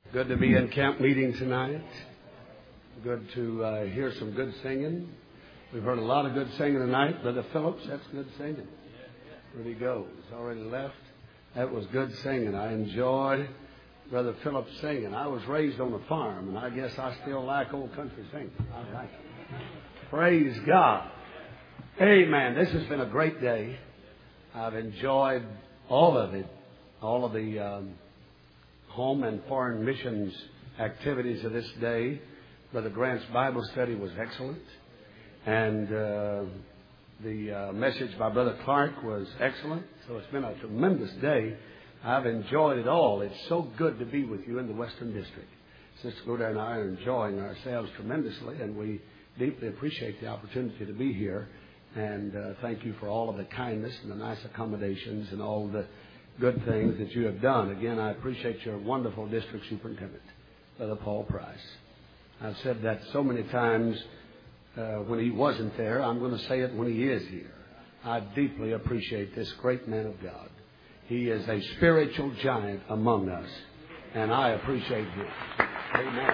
Good to be in camp meeting tonight. Good to hear some good singing. We've heard a lot of good singing tonight. Brother Phillips, that's good singing. Where'd he go? He's already left. That was good singing. I enjoyed Brother Phillips singing. I was raised on a farm, and I guess I still like old country singing. I like it. Praise God. Amen. This has been a great day. I've enjoyed all of it, all of the home and foreign missions activities of this day. Brother Grant's Bible study was excellent. And the message by Brother Clark was excellent. So it's been a tremendous day. I've enjoyed it all. It's so good to be with you in the Western District. Sister Goda and I are enjoying ourselves tremendously, and we deeply appreciate the opportunity to be here. And thank you for all of the kindness and the nice accommodations and all the good things that you have done. Again, I appreciate your wonderful district superintendent, Brother Paul Price. I've said that so many times when he wasn't there. I'm going to say it when he is here. I deeply appreciate this great man of God. He is a spiritual giant among us, and I appreciate him. Amen.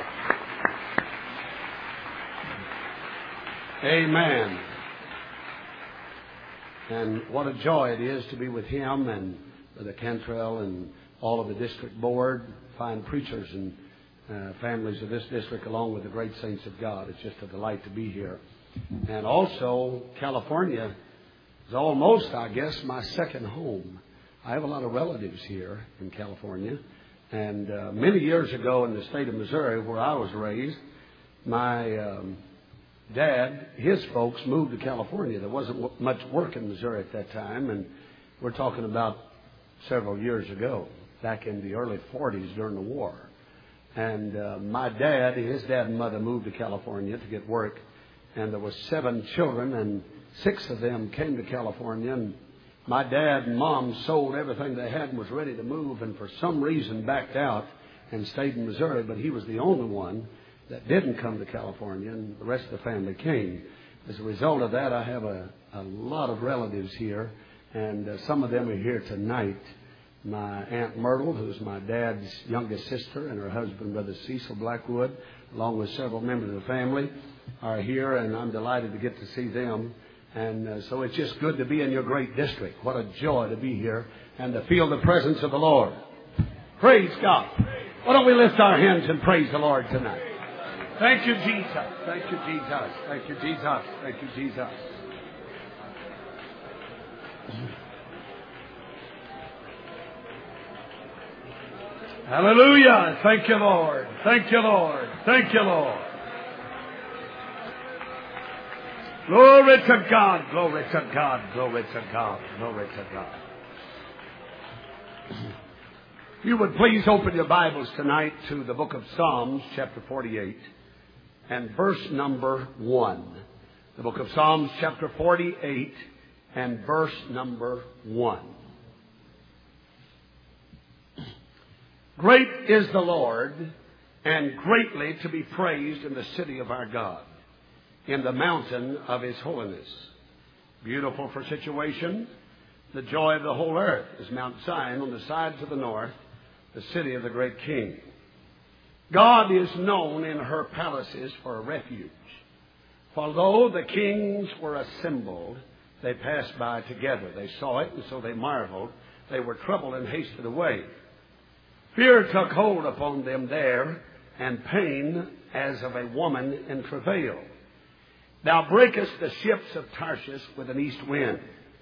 Amen. And what a joy it is to be with him and Brother Cantrell and all of the district board, fine preachers and families of this district, along with the great saints of God. It's just a delight to be here. And also, California is almost, I guess, my second home. I have a lot of relatives here in California. And many years ago in the state of Missouri, where I was raised, my dad, his folks moved to California. There wasn't much work in Missouri at that time. And we're talking about several years ago, back in the early 40s during the war. And my dad, his dad and mother moved to California to get work. And there were 7 children, and 6 of them came to California. And my dad and mom sold everything they had and was ready to move, and for some reason backed out and stayed in Missouri. But he was the only one that didn't come to California, and the rest of the family came. As a result of that, I have a lot of relatives here, and some of them are here tonight. My Aunt Myrtle, who's my dad's youngest sister, and her husband, Brother Cecil Blackwood, along with several members of the family, are here, and I'm delighted to get to see them. And so it's just good to be in your great district. What a joy to be here and to feel the presence of the Lord. Praise God. Why don't we lift our hands and praise the Lord tonight? Thank you, Jesus. Thank you, Jesus. Thank you, Jesus. Thank you, Jesus. Hallelujah. Thank you, Lord. Thank you, Lord. Thank you, Lord. Glory to God. Glory to God. Glory to God. Glory to God. You would please open your Bibles tonight to the book of Psalms, chapter 48, and verse number 1. The book of Psalms, chapter 48, and verse number 1. Great is the Lord, and greatly to be praised in the city of our God, in the mountain of His holiness. Beautiful for situation. The joy of the whole earth is Mount Zion on the sides of the north, the city of the great King. God is known in her palaces for a refuge. For though the kings were assembled, they passed by together. They saw it, and so they marveled. They were troubled and hasted away. Fear took hold upon them there, and pain as of a woman in travail. Thou breakest the ships of Tarshish with an east wind.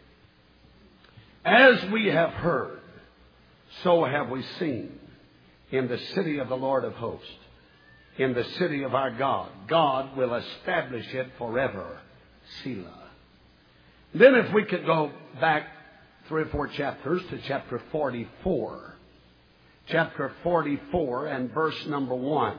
As we have heard, so have we seen in the city of the Lord of hosts, in the city of our God. God will establish it forever. Selah. Then if we could go back 3 or 4 chapters to chapter 44. Chapter 44 and verse number 1.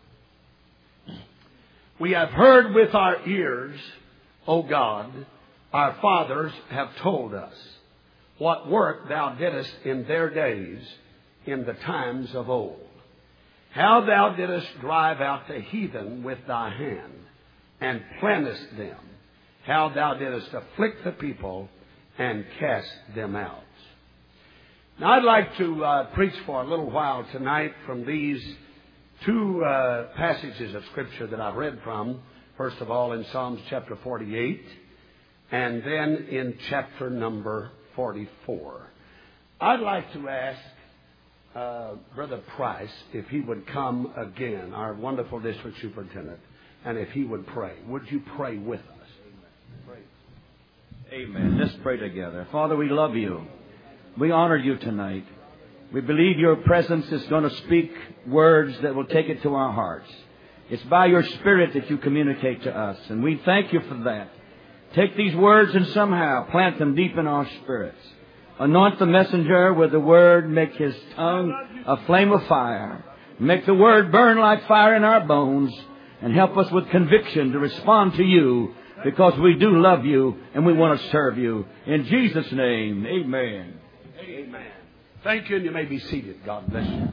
We have heard with our ears, O God, our fathers have told us what work thou didst in their days, in the times of old. How thou didst drive out the heathen with thy hand, and plantest them. How thou didst afflict the people, and cast them out. Now, I'd like to preach for a little while tonight from these two passages of Scripture that I've read from. First of all, in Psalms chapter 48, and then in chapter number 44. I'd like to ask Brother Price if he would come again, our wonderful district superintendent, and if he would pray. Would you pray with us? Amen. Let's pray together. Father, we love you. We honor you tonight. We believe your presence is going to speak words that will take it to our hearts. It's by your Spirit that you communicate to us, and we thank you for that. Take these words and somehow plant them deep in our spirits. Anoint the messenger with the word. Make his tongue a flame of fire. Make the word burn like fire in our bones, and help us with conviction to respond to you, because we do love you and we want to serve you. In Jesus' name, amen. Amen. Thank you, and you may be seated. God bless you.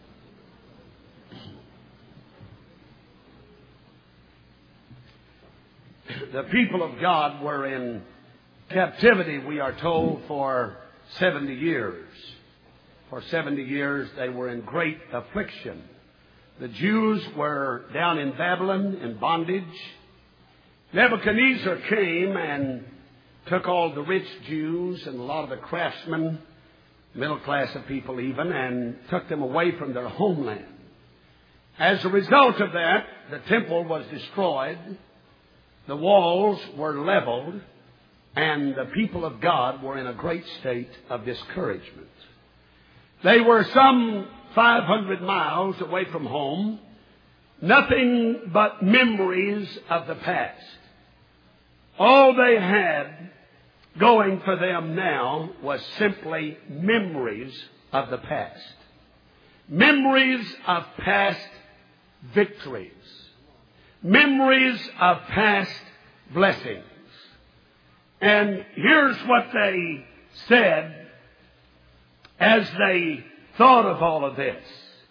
The people of God were in captivity, we are told, for 70 years. For 70 years they were in great affliction. The Jews were down in Babylon in bondage. Nebuchadnezzar came and took all the rich Jews and a lot of the craftsmen, middle class of people even, and took them away from their homeland. As a result of that, the temple was destroyed, the walls were leveled, and the people of God were in a great state of discouragement. They were some 500 miles away from home, nothing but memories of the past. All they had going for them now was simply memories of the past. Memories of past victories. Memories of past blessings. And here's what they said as they thought of all of this.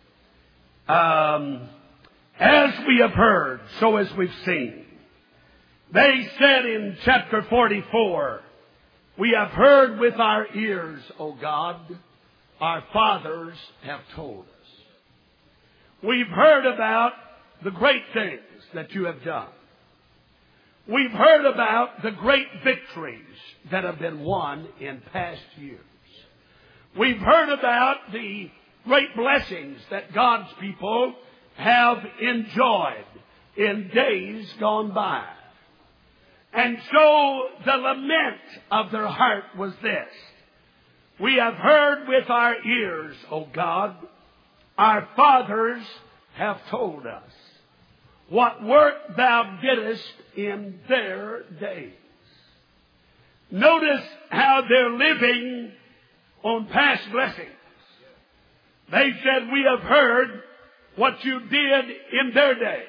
As we have heard, so as we've seen. They said in chapter 44, we have heard with our ears, O God, our fathers have told us. We've heard about the great things that you have done. We've heard about the great victories that have been won in past years. We've heard about the great blessings that God's people have enjoyed in days gone by. And so the lament of their heart was this: we have heard with our ears, O God, our fathers have told us what work thou didst in their days. Notice how they're living on past blessings. They said, we have heard what you did in their day.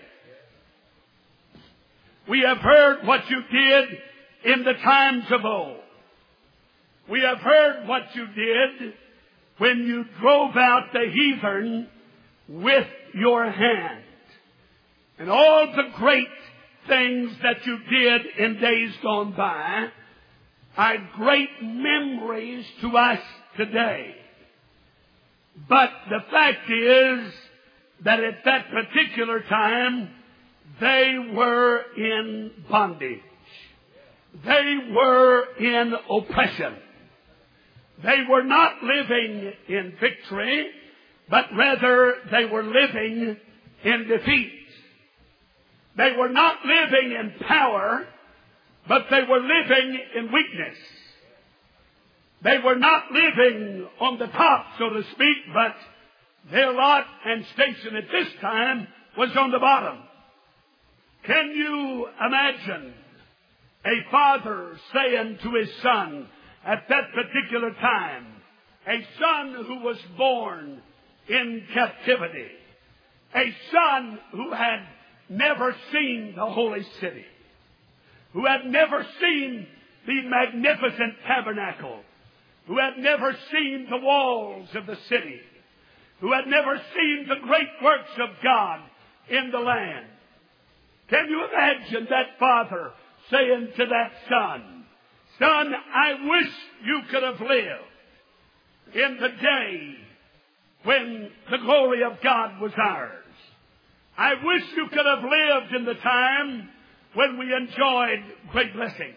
We have heard what you did in the times of old. We have heard what you did when you drove out the heathen with your hand. And all the great things that you did in days gone by are great memories to us today. But the fact is that at that particular time, they were in bondage. They were in oppression. They were not living in victory, but rather they were living in defeat. They were not living in power, but they were living in weakness. They were not living on the top, so to speak, but their lot and station at this time was on the bottom. Can you imagine a father saying to his son at that particular time, a son who was born in captivity, a son who had never seen the holy city, who had never seen the magnificent tabernacle, who had never seen the walls of the city, who had never seen the great works of God in the land? Can you imagine that father saying to that son, son, I wish you could have lived in the day when the glory of God was ours. I wish you could have lived in the time when we enjoyed great blessings.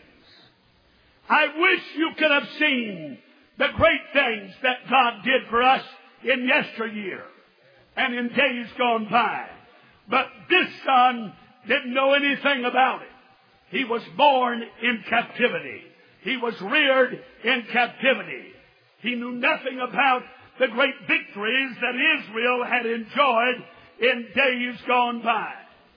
I wish you could have seen the great things that God did for us in yesteryear and in days gone by. But this son didn't know anything about it. He was born in captivity. He was reared in captivity. He knew nothing about the great victories that Israel had enjoyed in days gone by.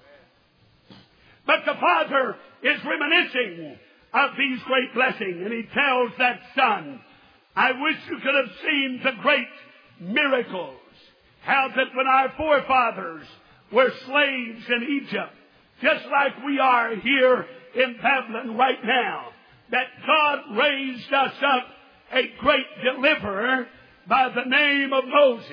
But the father is reminiscing of these great blessings, and he tells that son, I wish you could have seen the great miracles. How that when our forefathers were slaves in Egypt, just like we are here in Babylon right now, that God raised us up a great deliverer by the name of Moses.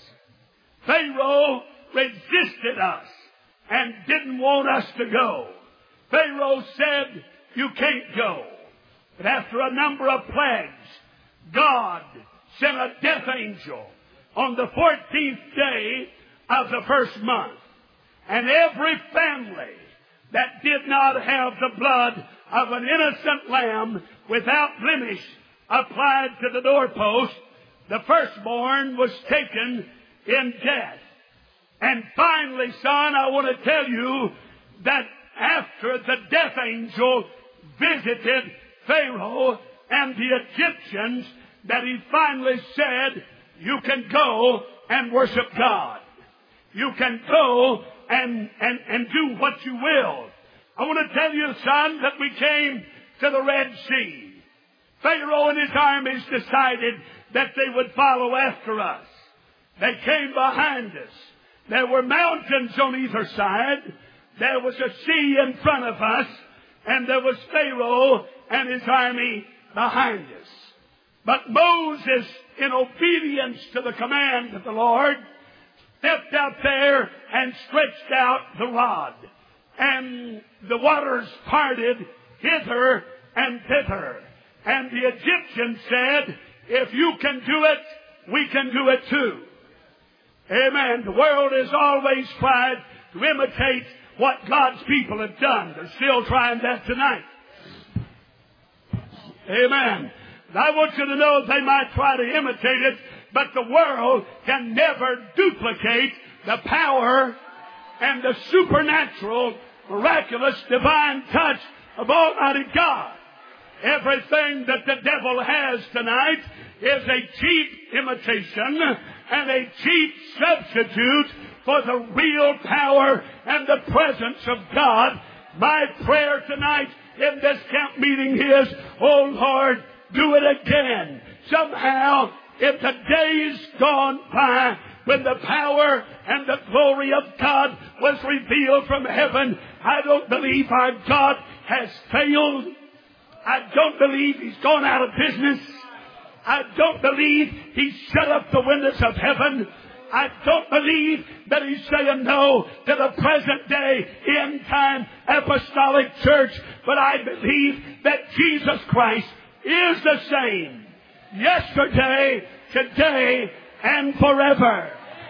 Pharaoh resisted us and didn't want us to go. Pharaoh said, you can't go. But after a number of plagues, God sent a death angel on the 14th day of the first month. And every family that did not have the blood of an innocent lamb without blemish applied to the doorpost, the firstborn was taken in death. And finally, son, I want to tell you that after the death angel visited Pharaoh and the Egyptians, that he finally said, you can go and worship God. You can go and do what you will. I want to tell you, son, that we came to the Red Sea. Pharaoh and his armies decided that they would follow after us. They came behind us. There were mountains on either side. There was a sea in front of us. And there was Pharaoh and his army behind us. But Moses, in obedience to the command of the Lord, stepped out there and stretched out the rod. And the waters parted hither and thither. And the Egyptians said, if you can do it, we can do it too. Amen. The world has always tried to imitate what God's people have done. They're still trying that tonight. Amen. I want you to know they might try to imitate it, but the world can never duplicate the power and the supernatural, miraculous, divine touch of Almighty God. Everything that the devil has tonight is a cheap imitation and a cheap substitute for the real power and the presence of God. My prayer tonight in this camp meeting is, oh Lord, do it again. Somehow, if the days gone by when the power and the glory of God was revealed from heaven, I don't believe our God has failed. I don't believe He's gone out of business. I don't believe He's shut up the windows of heaven. I don't believe that He's saying no to the present day end time apostolic church. But I believe that Jesus Christ is the same yesterday, today, and forever.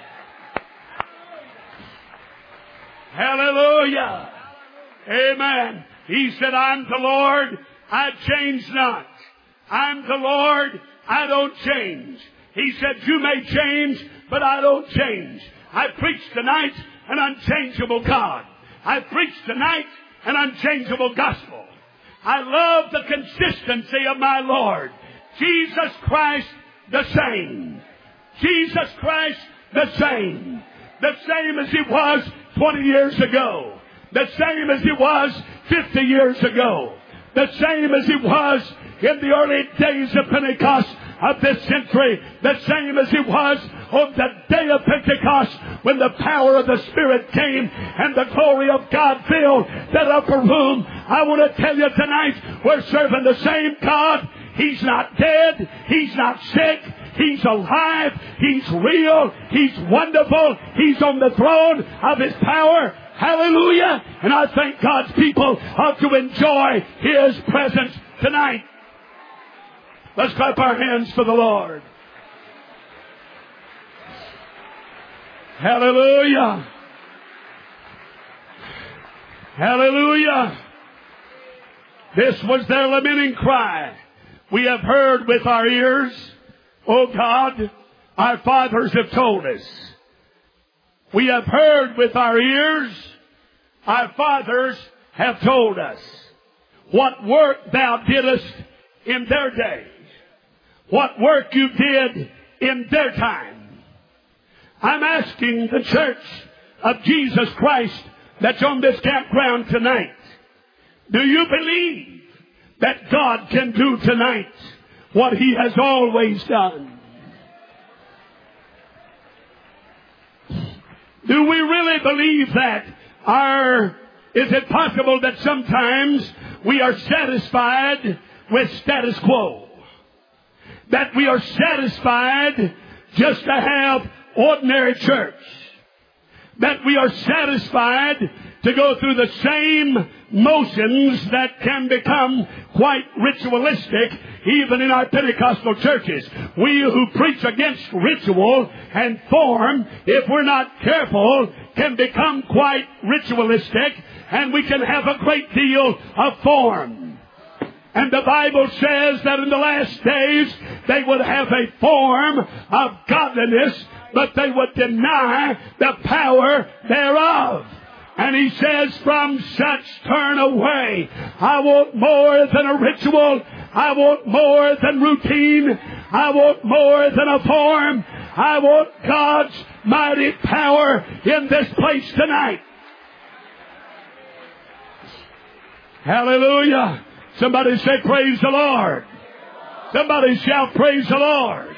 Hallelujah. Amen. He said, I'm the Lord, I change not. I'm the Lord, I don't change. He said, you may change, but I don't change. I preach tonight an unchangeable God. I preach tonight an unchangeable gospel. I love the consistency of my Lord. Jesus Christ the same. Jesus Christ the same. The same as He was 20 years ago. The same as He was 50 years ago. The same as He was in the early days of Pentecost of this century. The same as He was on the day of Pentecost when the power of the Spirit came and the glory of God filled that upper room. I want to tell you tonight, we're serving the same God. He's not dead. He's not sick. He's alive. He's real. He's wonderful. He's on the throne of His power. Hallelujah. And I think God's people ought to enjoy His presence tonight. Let's clap our hands for the Lord. Hallelujah. Hallelujah. This was their lamenting cry. We have heard with our ears, O God, our fathers have told us. We have heard with our ears, our fathers have told us what work thou didst in their days, what work you did in their time. I'm asking the church of Jesus Christ that's on this campground tonight, do you believe that God can do tonight what He has always done? Do we really believe that? Is it possible that sometimes we are satisfied with status quo? That we are satisfied just to have ordinary church? That we are satisfied to go through the same motions that can become quite ritualistic even in our Pentecostal churches. We who preach against ritual and form, if we're not careful, can become quite ritualistic, and we can have a great deal of form. And the Bible says that in the last days they would have a form of godliness, but they would deny the power thereof. And He says, from such turn away. I want more than a ritual. I want more than routine. I want more than a form. I want God's mighty power in this place tonight. Hallelujah. Somebody say, praise the Lord. Somebody shout, praise the Lord.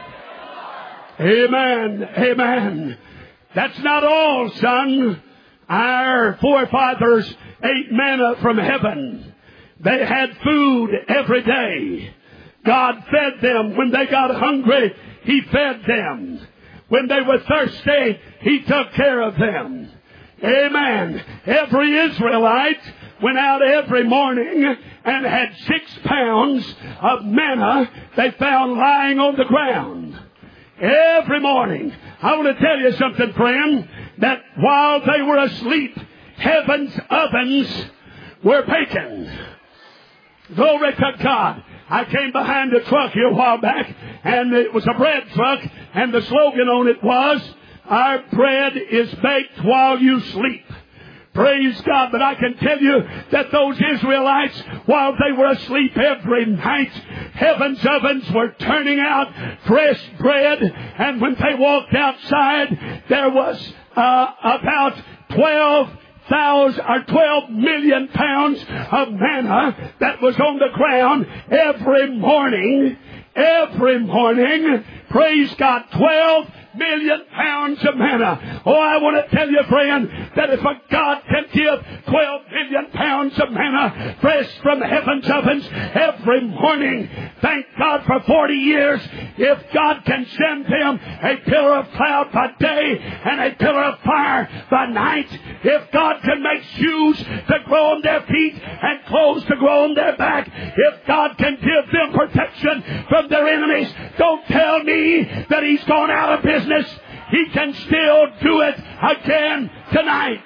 Amen. Amen. That's not all, son. Our forefathers ate manna from heaven. They had food every day. God fed them. When they got hungry, He fed them. When they were thirsty, He took care of them. Amen. Every Israelite went out every morning and had 6 pounds of manna they found lying on the ground. Every morning. I want to tell you something, friend, that while they were asleep, heaven's ovens were baking. Glory to God. I came behind a truck here a while back, and it was a bread truck, and the slogan on it was, our bread is baked while you sleep. Praise God. But I can tell you that those Israelites, while they were asleep every night, heaven's ovens were turning out fresh bread. And when they walked outside, there was about 12 million pounds of manna that was on the ground every morning. Every morning. Praise God. 12 million pounds of manna. Oh, I want to tell you, friend, that if a God can give 12 million pounds of manna fresh from heaven's ovens every morning, thank God for 40 years. If God can send them a pillar of cloud by day and a pillar of fire by night, if God can make shoes to grow on their feet and clothes to grow on their back, if God can give them protection from their enemies, don't tell me that He's gone out of business. He can still do it again tonight.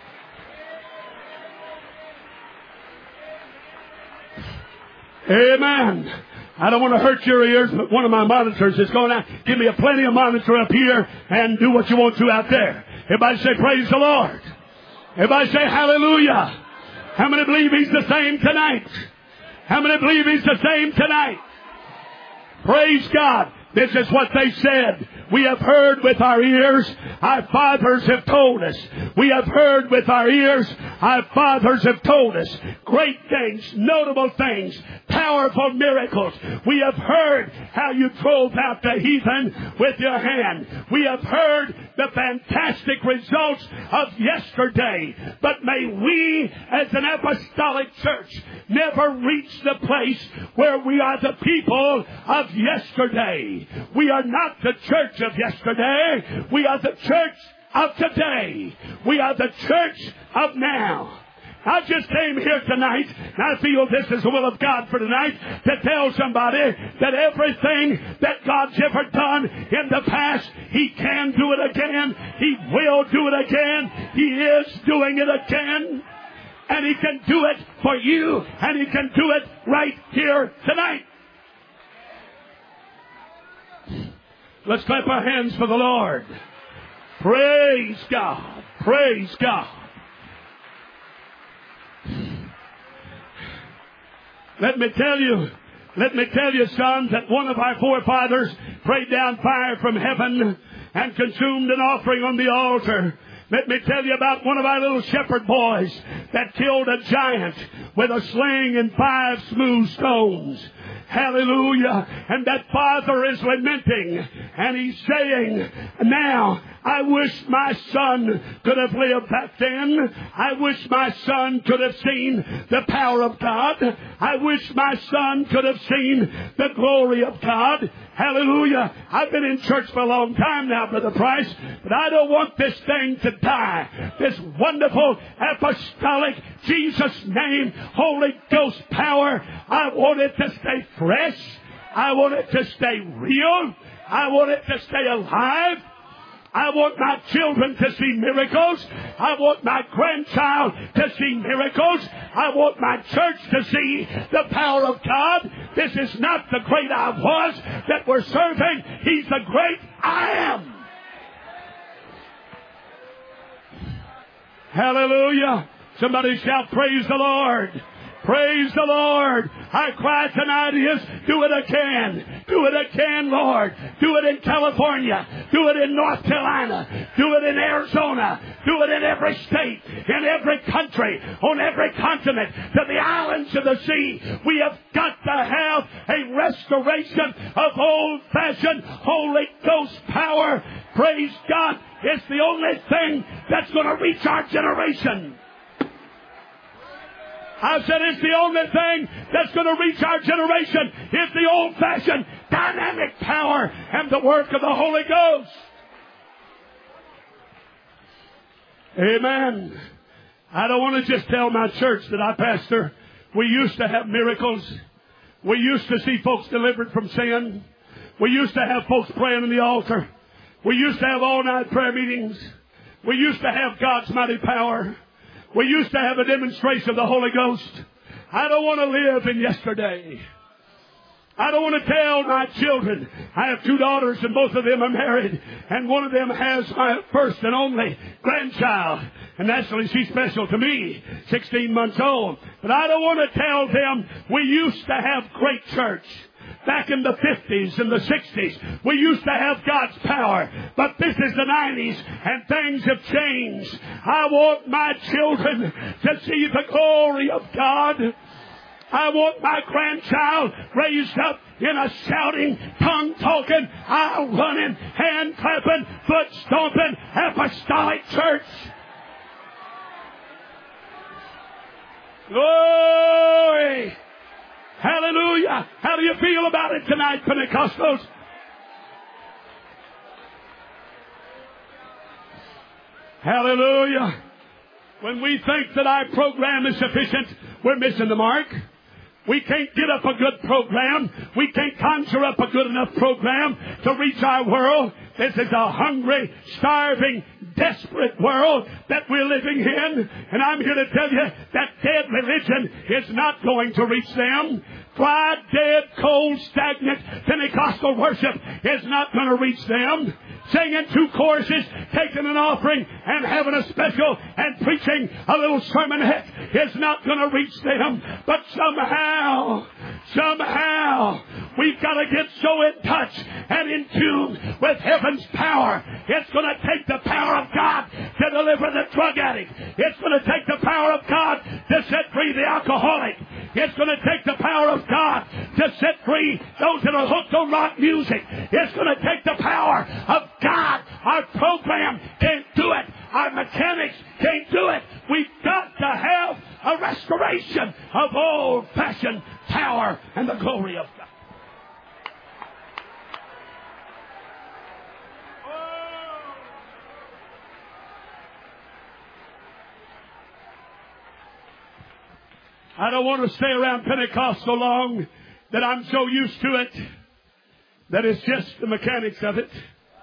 Amen. I don't want to hurt your ears, but one of my monitors is going to give me a plenty of monitor up here and do what you want to out there. Everybody say, praise the Lord. Everybody say, hallelujah. How many believe He's the same tonight? How many believe He's the same tonight? Praise God. This is what they said. We have heard with our ears, our fathers have told us. We have heard with our ears, our fathers have told us. Great things, notable things, powerful miracles. We have heard how you drove out the heathen with your hand. We have heard the fantastic results of yesterday. But may we, as an apostolic church, never reach the place where we are the people of yesterday. We are not the church of yesterday. We are the church of today. We are the church of now. I just came here tonight, and I feel this is the will of God for tonight, to tell somebody that everything that God's ever done in the past, He can do it again. He will do it again. He is doing it again. And He can do it for you, and He can do it right here tonight. Let's clap our hands for the Lord. Praise God. Praise God. Let me tell you, son, that one of our forefathers prayed down fire from heaven and consumed an offering on the altar. Let me tell you about one of our little shepherd boys that killed a giant with a sling and 5 smooth stones. Hallelujah. And that father is lamenting, and he's saying, now, I wish my son could have lived back then. I wish my son could have seen the power of God. I wish my son could have seen the glory of God. Hallelujah. I've been in church for a long time now, Brother Price, but I don't want this thing to die. This wonderful apostolic Jesus name, Holy Ghost power, I want it to stay fresh. I want it to stay real. I want it to stay alive. I want my children to see miracles. I want my grandchild to see miracles. I want my church to see the power of God. This is not the great I was that we're serving. He's the great I am. Hallelujah. Somebody shout, praise the Lord. Praise the Lord. Our cry tonight is, do it again. Do it again, Lord. Do it in California. Do it in North Carolina. Do it in Arizona. Do it in every state, in every country, on every continent, to the islands of the sea. We have got to have a restoration of old-fashioned Holy Ghost power. Praise God. It's the only thing that's going to reach our generation. I said it's the only thing that's going to reach our generation. It's the old-fashioned dynamic power and the work of the Holy Ghost. Amen. I don't want to just tell my church that I pastor. We used to have miracles. We used to see folks delivered from sin. We used to have folks praying on the altar. We used to have all-night prayer meetings. We used to have God's mighty power. We used to have a demonstration of the Holy Ghost. I don't want to live in yesterday. I don't want to tell my children. I have 2 daughters and both of them are married. And one of them has my first and only grandchild. And naturally she's special to me, 16 months old. But I don't want to tell them we used to have great church. Back in the 50s and the 60s, we used to have God's power. But this is the 90s, and things have changed. I want my children to see the glory of God. I want my grandchild raised up in a shouting, tongue-talking, aisle-running, hand-clapping, foot-stomping apostolic church. Glory! Hallelujah. How do you feel about it tonight, Pentecostals? Hallelujah. When we think that our program is sufficient, we're missing the mark. We can't get up a good program. We can't conjure up a good enough program to reach our world. This is a hungry, starving, desperate world that we're living in. And I'm here to tell you that dead religion is not going to reach them. Dry, dead, cold, stagnant Pentecostal worship is not going to reach them. Singing 2 choruses, taking an offering, and having a special and preaching a little sermonette is not going to reach them. But somehow, we've got to get so in touch and in tune with heaven's power. It's going to take the power of God to deliver the drug addict. It's going to take the power of God to set free the alcoholic. It's going to take the power of God to set free those that are hooked on rock music. It's going to take the power of God. Our program can't do it. Our mechanics can't do it. We've got to have a restoration of old-fashioned power and the glory of God. I don't want to stay around Pentecost so long that I'm so used to it that it's just the mechanics of it.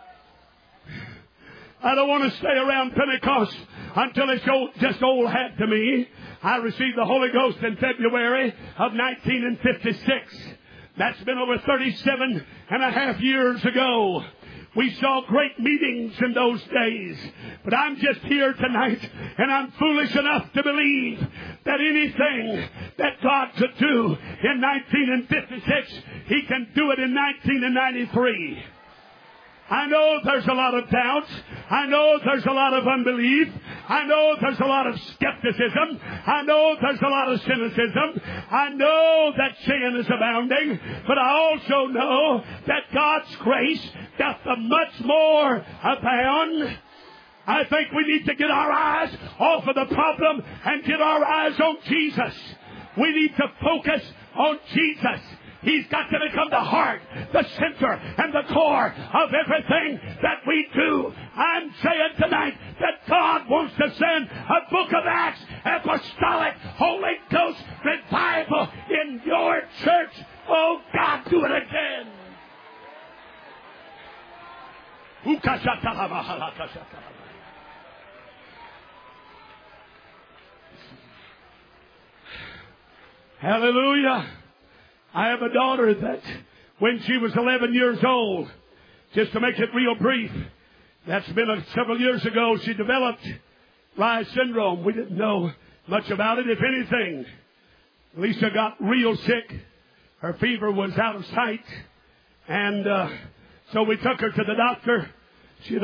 I don't want to stay around Pentecost until it's just old hat to me. I received the Holy Ghost in February of 1956. That's been over 37 and a half years ago. We saw great meetings in those days. But I'm just here tonight, and I'm foolish enough to believe that anything that God could do in 1956, He can do it in 1993. I know there's a lot of doubts. I know there's a lot of unbelief. I know there's a lot of skepticism. I know there's a lot of cynicism. I know that sin is abounding. But I also know that God's grace doth much more abound. I think we need to get our eyes off of the problem and get our eyes on Jesus. We need to focus on Jesus. He's got to become the heart, the center, and the core of everything that we do. I'm saying tonight that God wants to send a book of Acts, apostolic, Holy Ghost revival in your church. Oh, God, do it again. Hallelujah. I have a daughter that when she was 11 years old, just to make it real brief, that's been several years ago, she developed Reye's syndrome. We didn't know much about it, if anything. Lisa got real sick. Her fever was out of sight. And so we took her to the doctor. She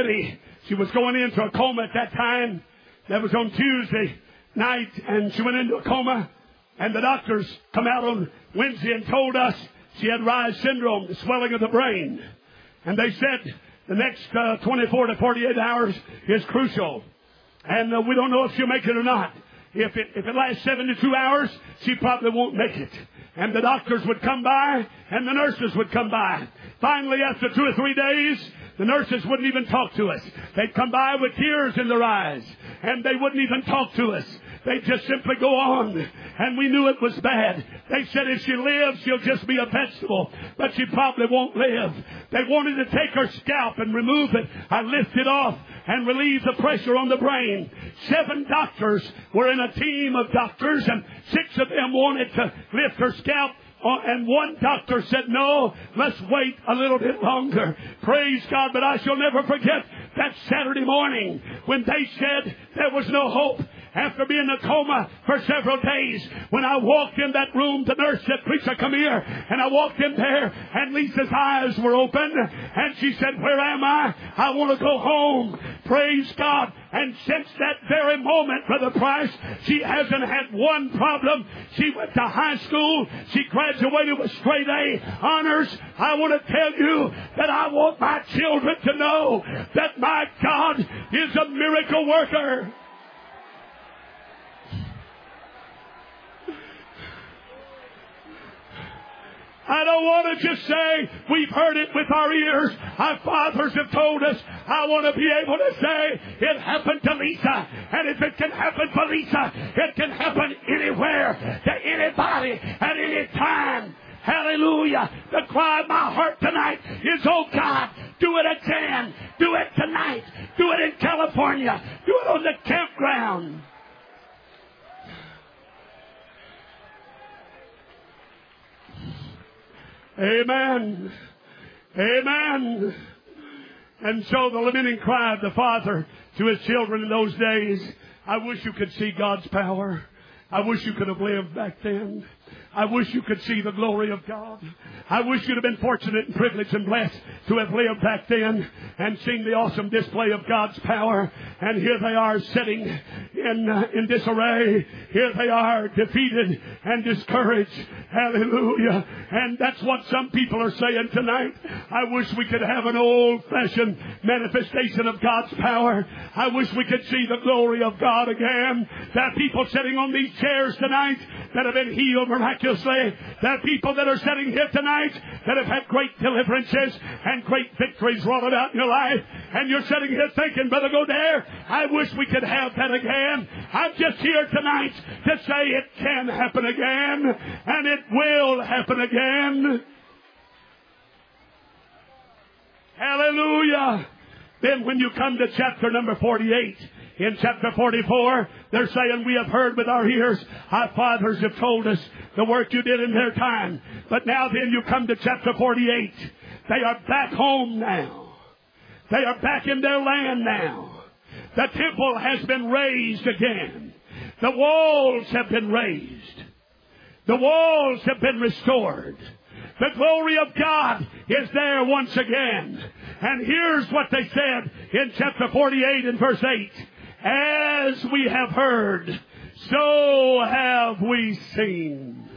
was going into a coma at that time. That was on Tuesday night, and she went into a coma. And the doctors come out on Wednesday and told us she had Reye's syndrome, the swelling of the brain. And they said the next 24 to 48 hours is crucial. And we don't know if she'll make it or not. If it lasts 72 hours, she probably won't make it. And the doctors would come by, and the nurses would come by. Finally, after 2 or 3 days, the nurses wouldn't even talk to us. They'd come by with tears in their eyes, and they wouldn't even talk to us. They'd just simply go on, and we knew it was bad. They said if she lives, she'll just be a vegetable, but she probably won't live. They wanted to take her scalp and remove it and lift it off and relieve the pressure on the brain. 7 doctors were in a team of doctors, and 6 of them wanted to lift her scalp. And 1 doctor said, no, let's wait a little bit longer. Praise God, but I shall never forget that Saturday morning when they said there was no hope. After being in a coma for several days, when I walked in that room, the nurse said, preacher, come here. And I walked in there, and Lisa's eyes were open, and she said, where am I? I want to go home. Praise God. And since that very moment, Brother Price, she hasn't had one problem. She went to high school. She graduated with straight A honors. I want to tell you that I want my children to know that my God is a miracle worker. I don't want to just say we've heard it with our ears. Our fathers have told us. I want to be able to say it happened to Lisa. And if it can happen for Lisa, it can happen anywhere, to anybody, at any time. Hallelujah. The cry of my heart tonight is, oh God, do it again. Do it tonight. Do it in California. Do it on the campground. Amen. Amen. And so the lamenting cry of the father to his children in those days, I wish you could see God's power. I wish you could have lived back then. I wish you could see the glory of God. I wish you'd have been fortunate and privileged and blessed to have lived back then and seen the awesome display of God's power. And here they are sitting in disarray. Here they are defeated and discouraged. Hallelujah. And that's what some people are saying tonight. I wish we could have an old-fashioned manifestation of God's power. I wish we could see the glory of God again. There are people sitting on these chairs tonight that have been healed miraculously miraculously. There are people that are sitting here tonight that have had great deliverances and great victories wrought about in your life. And you're sitting here thinking, Brother Godair, I wish we could have that again. I'm just here tonight to say it can happen again, and it will happen again. Hallelujah. Then when you come to chapter number 48, in chapter 44, they're saying, we have heard with our ears, our fathers have told us the work you did in their time. But now then you come to chapter 48. They are back home now. They are back in their land now. The temple has been raised again. The walls have been raised. The walls have been restored. The glory of God is there once again. And here's what they said in chapter 48 and verse 8. As we have heard, so have we seen.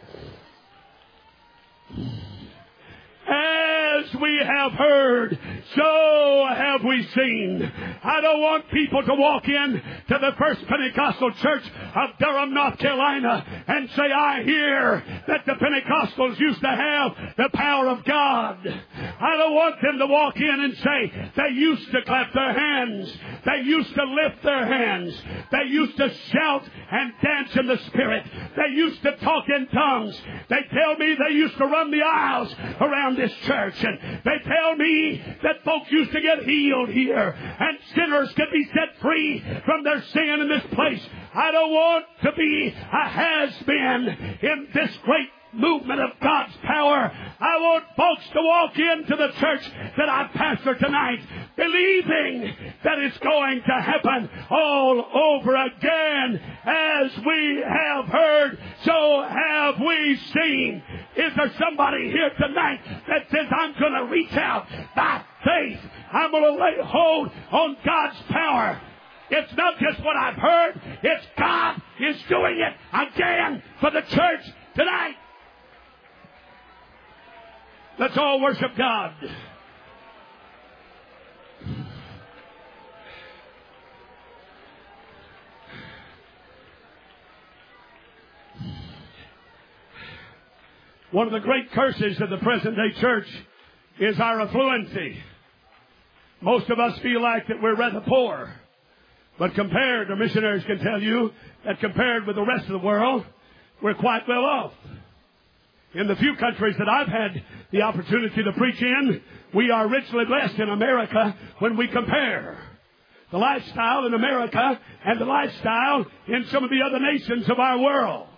As we have heard, so have we seen. I don't want people to walk in to the First Pentecostal Church of Durham, North Carolina, and say, I hear that the Pentecostals used to have the power of God. I don't want them to walk in and say, they used to clap their hands. They used to lift their hands. They used to shout and dance in the Spirit. They used to talk in tongues. They tell me they used to run the aisles around this church, and they tell me that folks used to get healed here, and sinners could be set free from their sin in this place. I don't want to be a has-been in this great movement of God's power. I want folks to walk into the church that I pastor tonight believing that it's going to happen all over again. As we have heard, so have we seen. Is there somebody here tonight that says, I'm going to reach out by faith? I'm going to lay hold on God's power. It's not just what I've heard. It's God is doing it again for the church tonight. Let's all worship God. One of the great curses of the present day church is our affluency. Most of us feel like that we're rather poor. But compared, or missionaries can tell you, that compared with the rest of the world, we're quite well off. In the few countries that I've had the opportunity to preach in, we are richly blessed in America when we compare the lifestyle in America and the lifestyle in some of the other nations of our world.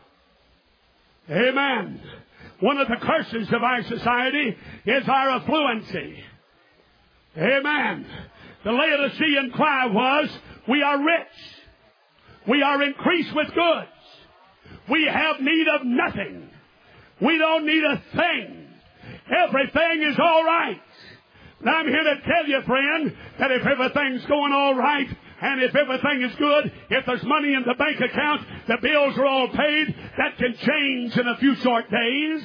Amen. One of the curses of our society is our affluency. Amen. The Laodicean cry was, we are rich. We are increased with goods. We have need of nothing. We don't need a thing. Everything is all right. And I'm here to tell you, friend, that if everything's going all right, and if everything is good, if there's money in the bank account, the bills are all paid, that can change in a few short days.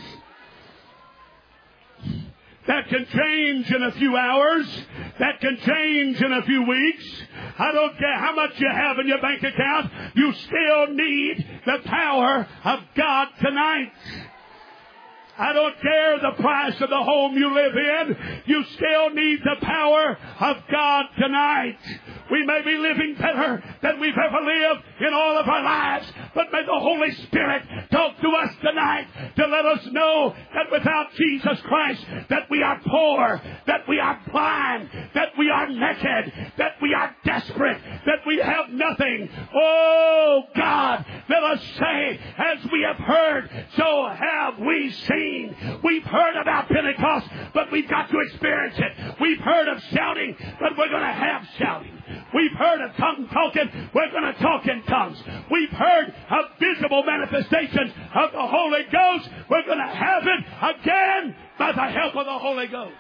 That can change in a few hours. That can change in a few weeks. I don't care how much you have in your bank account, you still need the power of God tonight. I don't care the price of the home you live in. You still need the power of God tonight. We may be living better than we've ever lived in all of our lives, but may the Holy Spirit talk to us tonight to let us know that without Jesus Christ, that we are poor, that we are blind, that we are naked, that we are desperate, that we have nothing. Oh God, let us say, as we have heard, so have we seen. We've heard about Pentecost, but we've got to experience it. We've heard of shouting, but we're going to have shouting. We've heard of tongue talking, we're going to talk in tongues. We've heard of visible manifestations of the Holy Ghost, we're going to have it again by the help of the Holy Ghost.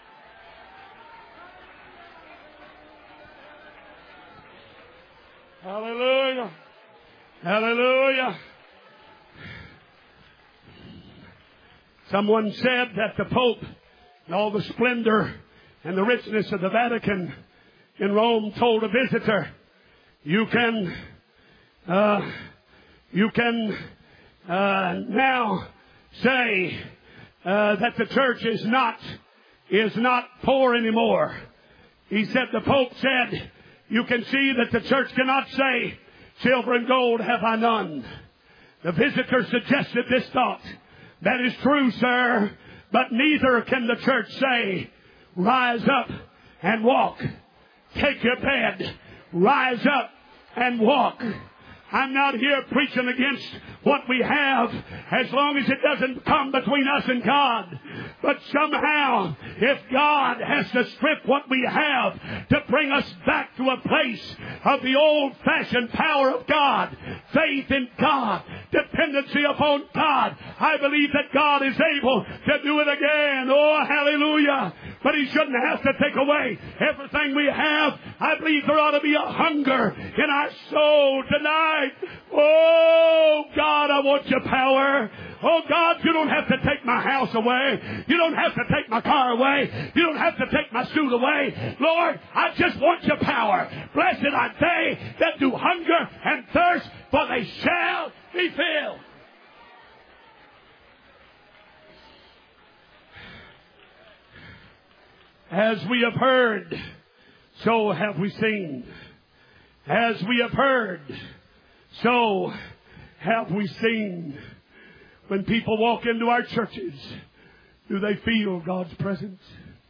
Hallelujah. Hallelujah. Someone said that the Pope and all the splendor and the richness of the Vatican in Rome told a visitor, you can now say that the church is not poor anymore. He said, the Pope said, you can see that the church cannot say, silver and gold have I none. The visitor suggested this thought. That is true, sir, but neither can the church say, rise up and walk. Take your bed, rise up and walk. I'm not here preaching against what we have as long as it doesn't come between us and God. But somehow, if God has to strip what we have to bring us back to a place of the old-fashioned power of God, faith in God, dependency upon God, I believe that God is able to do it again. Oh, hallelujah. But He shouldn't have to take away everything we have. I believe there ought to be a hunger in our soul tonight. Oh, God, I want your power. Oh, God, you don't have to take my house away. You don't have to take my car away. You don't have to take my suit away. Lord, I just want your power. Blessed are they that do hunger and thirst, for they shall be filled. As we have heard, so have we seen. As we have heard, so have we seen. When people walk into our churches, do they feel God's presence?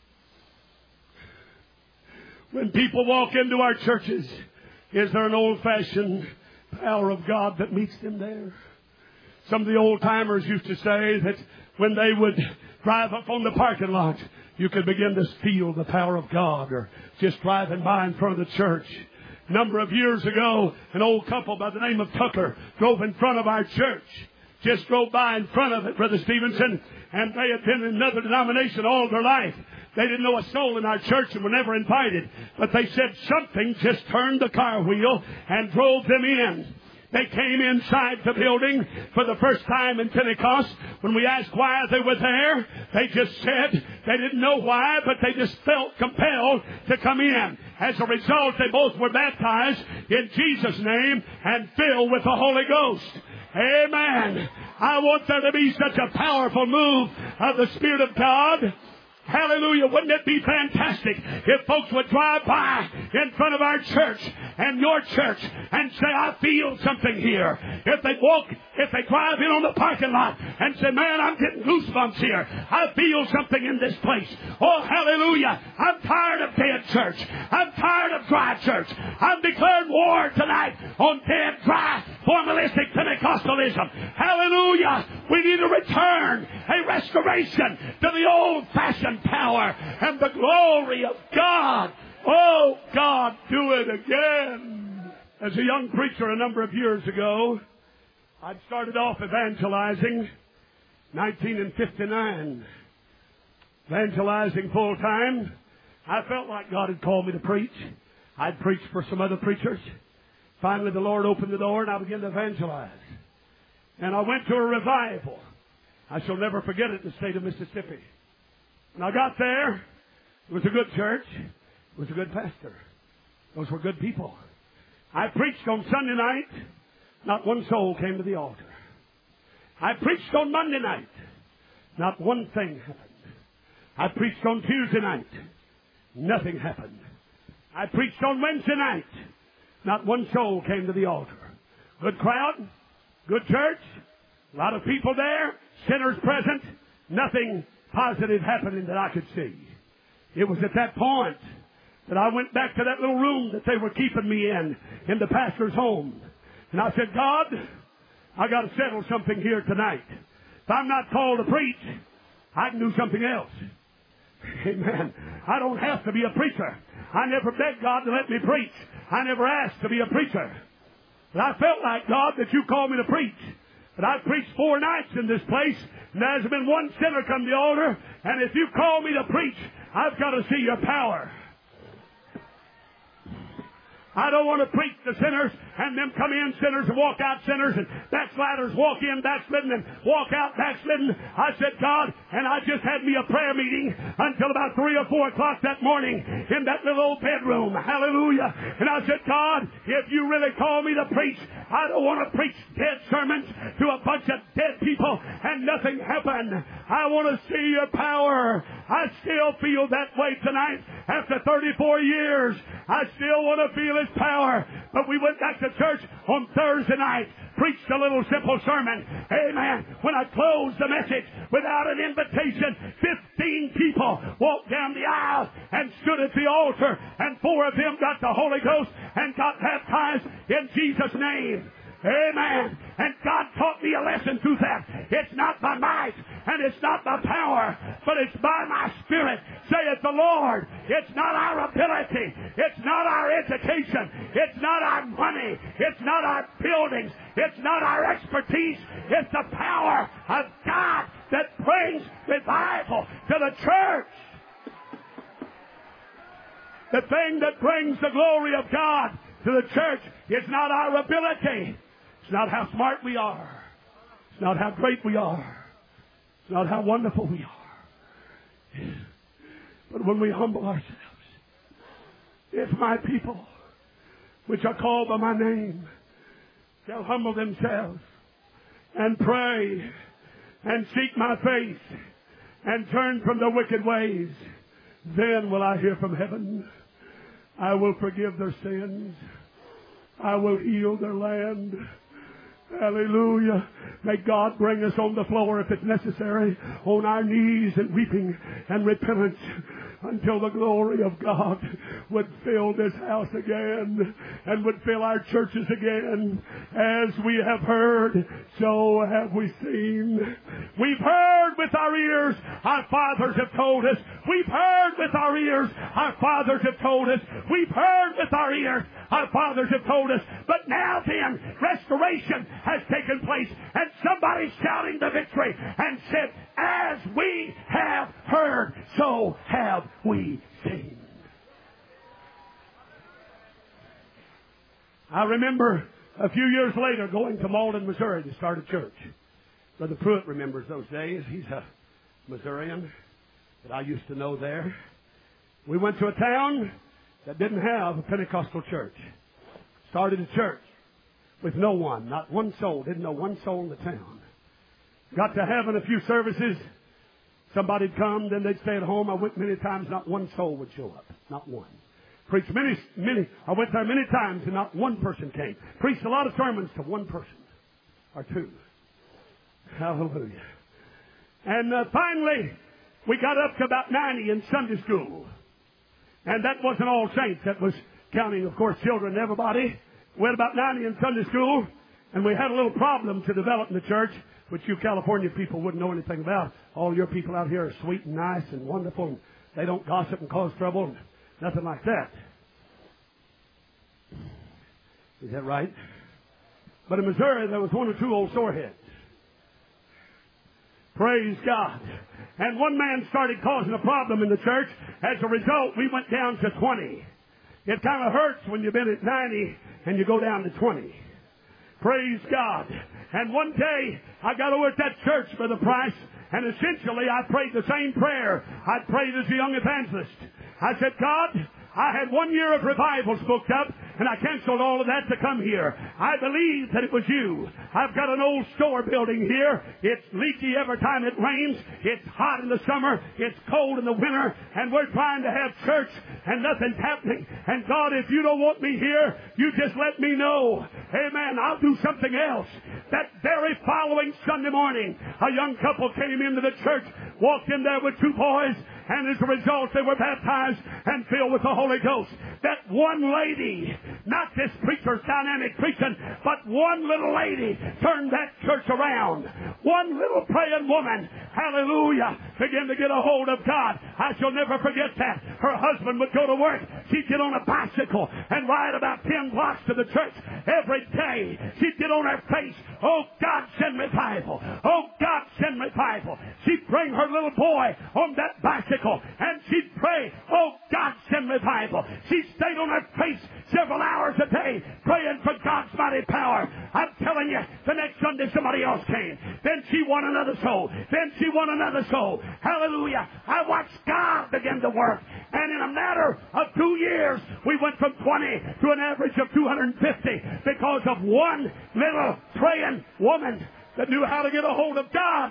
When people walk into our churches, is there an old-fashioned power of God that meets them there? Some of the old-timers used to say that when they would drive up on the parking lot, you could begin to feel the power of God, or just driving by in front of the church. A number of years ago, an old couple by the name of Tucker drove in front of our church. Just drove by in front of it, Brother Stevenson, and they had been in another denomination all their life. They didn't know a soul in our church and were never invited. But they said something just turned the car wheel and drove them in. They came inside the building for the first time in Pentecost. When we asked why they were there, they just said they didn't know why, but they just felt compelled to come in. As a result, they both were baptized in Jesus' name and filled with the Holy Ghost. Amen. I want there to be such a powerful move of the Spirit of God. Hallelujah. Wouldn't it be fantastic if folks would drive by in front of our church and your church and say, I feel something here. If they drive in on the parking lot and say, man, I'm getting goosebumps here. I feel something in this place. Oh, hallelujah. I'm tired of dead church. I'm tired of dry church. I'm declaring war tonight on dead, dry, formalistic Pentecostalism. Hallelujah. We need a return, a restoration to the old-fashioned power and the glory of God. Oh, God, do it again. As a young preacher a number of years ago, I'd started off evangelizing, 1959, evangelizing full time. I felt like God had called me to preach. I'd preached for some other preachers. Finally, the Lord opened the door and I began to evangelize. And I went to a revival. I shall never forget it in the state of Mississippi. When I got there, it was a good church. It was a good pastor. Those were good people. I preached on Sunday night. Not one soul came to the altar. I preached on Monday night. Not one thing happened. I preached on Tuesday night. Nothing happened. I preached on Wednesday night. Not one soul came to the altar. Good crowd. Good church. A lot of people there. Sinners present. Nothing positive happening that I could see. It was at that point that I went back to that little room that they were keeping me in the pastor's home. And I said, God, I got to settle something here tonight. If I'm not called to preach, I can do something else. Amen. I don't have to be a preacher. I never begged God to let me preach. I never asked to be a preacher. But I felt like, God, that you called me to preach. But I've preached 4 nights in this place, and there hasn't been one sinner come to the altar. And if you call me to preach, I've got to see your power. I don't want to preach to sinners and them come in sinners and walk out sinners and backsliders walk in backslidden and walk out backslidden. I said, God, and I just had me a prayer meeting until about 3 or 4 o'clock that morning in that little old bedroom. Hallelujah. And I said, God, if you really call me to preach, I don't want to preach dead sermons to a bunch of dead people and nothing happen. I want to see your power. I still feel that way tonight after 34 years. I still want to feel His power. But we went back to church on Thursday night, preached a little simple sermon. Amen. When I closed the message without an invitation, 15 people walked down the aisle and stood at the altar, and 4 of them got the Holy Ghost and got baptized in Jesus' name. Amen. And God taught me a lesson through that. It's not by might and it's not by power, but it's by my Spirit, saith the Lord. It's not our ability. It's not our education. It's not our money. It's not our buildings. It's not our expertise. It's the power of God that brings revival to the church. The thing that brings the glory of God to the church is not our ability. It's not how smart we are. It's not how great we are. It's not how wonderful we are. But when we humble ourselves, if my people, which are called by my name, shall humble themselves and pray and seek my face and turn from their wicked ways, then will I hear from heaven. I will forgive their sins. I will heal their land. Hallelujah. May God bring us on the floor if it's necessary, on our knees and weeping and repentance until the glory of God would fill this house again and would fill our churches again. As we have heard, so have we seen. We've heard with our ears, our fathers have told us. We've heard with our ears, our fathers have told us. We've heard with our ears, our fathers have told us. But now then, restoration has taken place, and somebody's shouting the victory and said, as we have heard, so have we seen. I remember a few years later going to Malden, Missouri to start a church. Brother Pruitt remembers those days. He's a Missourian that I used to know there. We went to a town that didn't have a Pentecostal church. Started a church with no one, not one soul. Didn't know one soul in the town. Got to having a few services. Somebody'd come, then they'd stay at home. I went many times, not one soul would show up. Not one. Preached many. I went there many times and not one person came. Preached a lot of sermons to one person or two. Hallelujah. And finally, we got up to about 90 in Sunday school. And that wasn't all saints. That was counting, of course, children and everybody. We had about 90 in Sunday school. And we had a little problem to develop in the church, which you California people wouldn't know anything about. All your people out here are sweet and nice and wonderful. And they don't gossip and cause trouble and nothing like that. Is that right? But in Missouri, there was 1 or 2 old soreheads. Praise God. And one man started causing a problem in the church. As a result, we went down to 20. It kind of hurts when you've been at 90 and you go down to 20. Praise God. And one day, I got over at that church, Brother Price, and essentially I prayed the same prayer I prayed as a young evangelist. I said, God, I had 1 year of revivals booked up, and I canceled all of that to come here. I believe that it was you. I've got an old store building here. It's leaky every time it rains. It's hot in the summer. It's cold in the winter. And we're trying to have church, and nothing's happening. And God, if you don't want me here, you just let me know. Amen. I'll do something else. That very following Sunday morning, a young couple came into the church, walked in there with 2 boys, and as a result, they were baptized and filled with the Holy Ghost. That one lady, not this preacher's dynamic preaching, but one little lady turned that church around. One little praying woman hallelujah, began to get a hold of God. I shall never forget that. Her husband would go to work. She'd get on a bicycle and ride about 10 blocks to the church every day. She'd get on her face, oh, God, send revival. Oh, God, send revival. She'd bring her little boy on that bicycle, and she'd pray, oh, God, send revival. She stayed on her face several hours a day praying for God's mighty power. I'm telling you, the next Sunday somebody else came. Then she won another soul. Then she won another soul. Hallelujah. I watched God begin to work. And in a matter of 2 years, we went from 20 to an average of 250 because of one little praying woman that knew how to get a hold of God.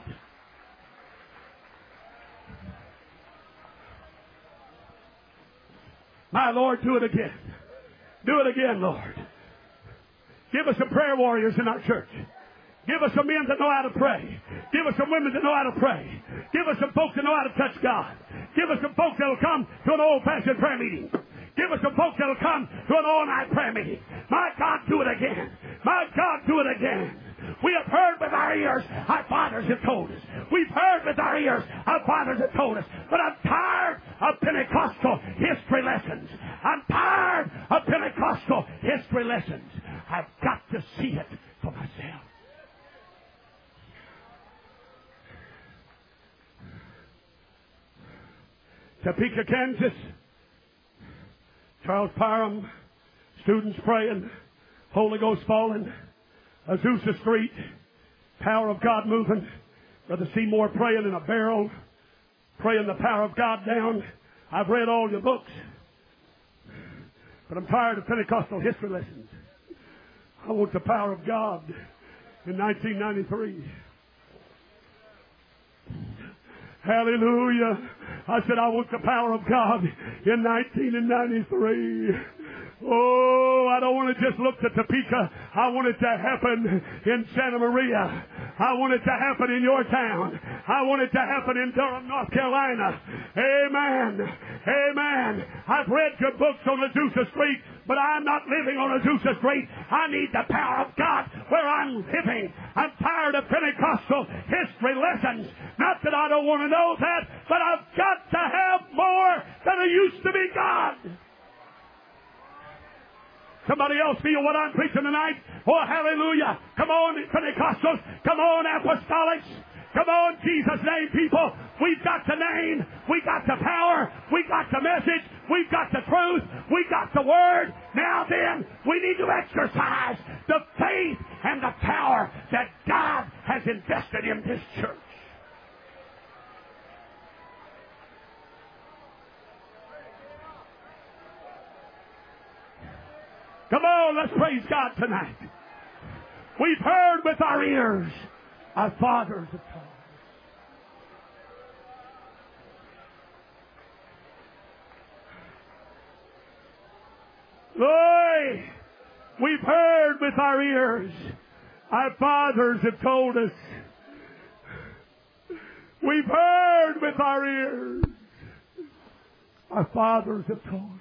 My Lord, do it again. Do it again, Lord. Give us some prayer warriors in our church. Give us some men that know how to pray. Give us some women that know how to pray. Give us some folks that know how to touch God. Give us some folks that will come to an old-fashioned prayer meeting. Give us some folks that will come to an all-night prayer meeting. My God, do it again. My God, do it again. We have heard with our ears, our fathers have told us. We've heard with our ears, our fathers have told us. But I'm tired of Pentecostal history lessons. I'm tired of Pentecostal history lessons. I've got to see it for myself. Topeka, Kansas. Charles Parham, students praying, Holy Ghost falling, Azusa Street, power of God moving, Brother Seymour praying in a barrel, praying the power of God down. I've read all your books, but I'm tired of Pentecostal history lessons. I want the power of God in 1993. Hallelujah. I said, I want the power of God in 1993. Oh, I don't want to just look to Topeka. I want it to happen in Santa Maria. I want it to happen in your town. I want it to happen in Durham, North Carolina. Amen. Amen. I've read your books on Azusa Street, but I'm not living on Azusa Street. I need the power of God where I'm living. I'm tired of Pentecostal history lessons. Not that I don't want to know that, but I've got to have more than it used to be God. Somebody else feel what I'm preaching tonight? Oh, hallelujah. Come on, Pentecostals. Come on, Apostolics. Come on, Jesus' name, people. We've got the name. We got the power. We got the message. We've got the truth. We got the word. Now then, we need to exercise the faith and the power that God has invested in this church. Come on, let's praise God tonight. We've heard with our ears. Our fathers have told us. Lord, we've heard with our ears. Our fathers have told us. We've heard with our ears. Our fathers have told us.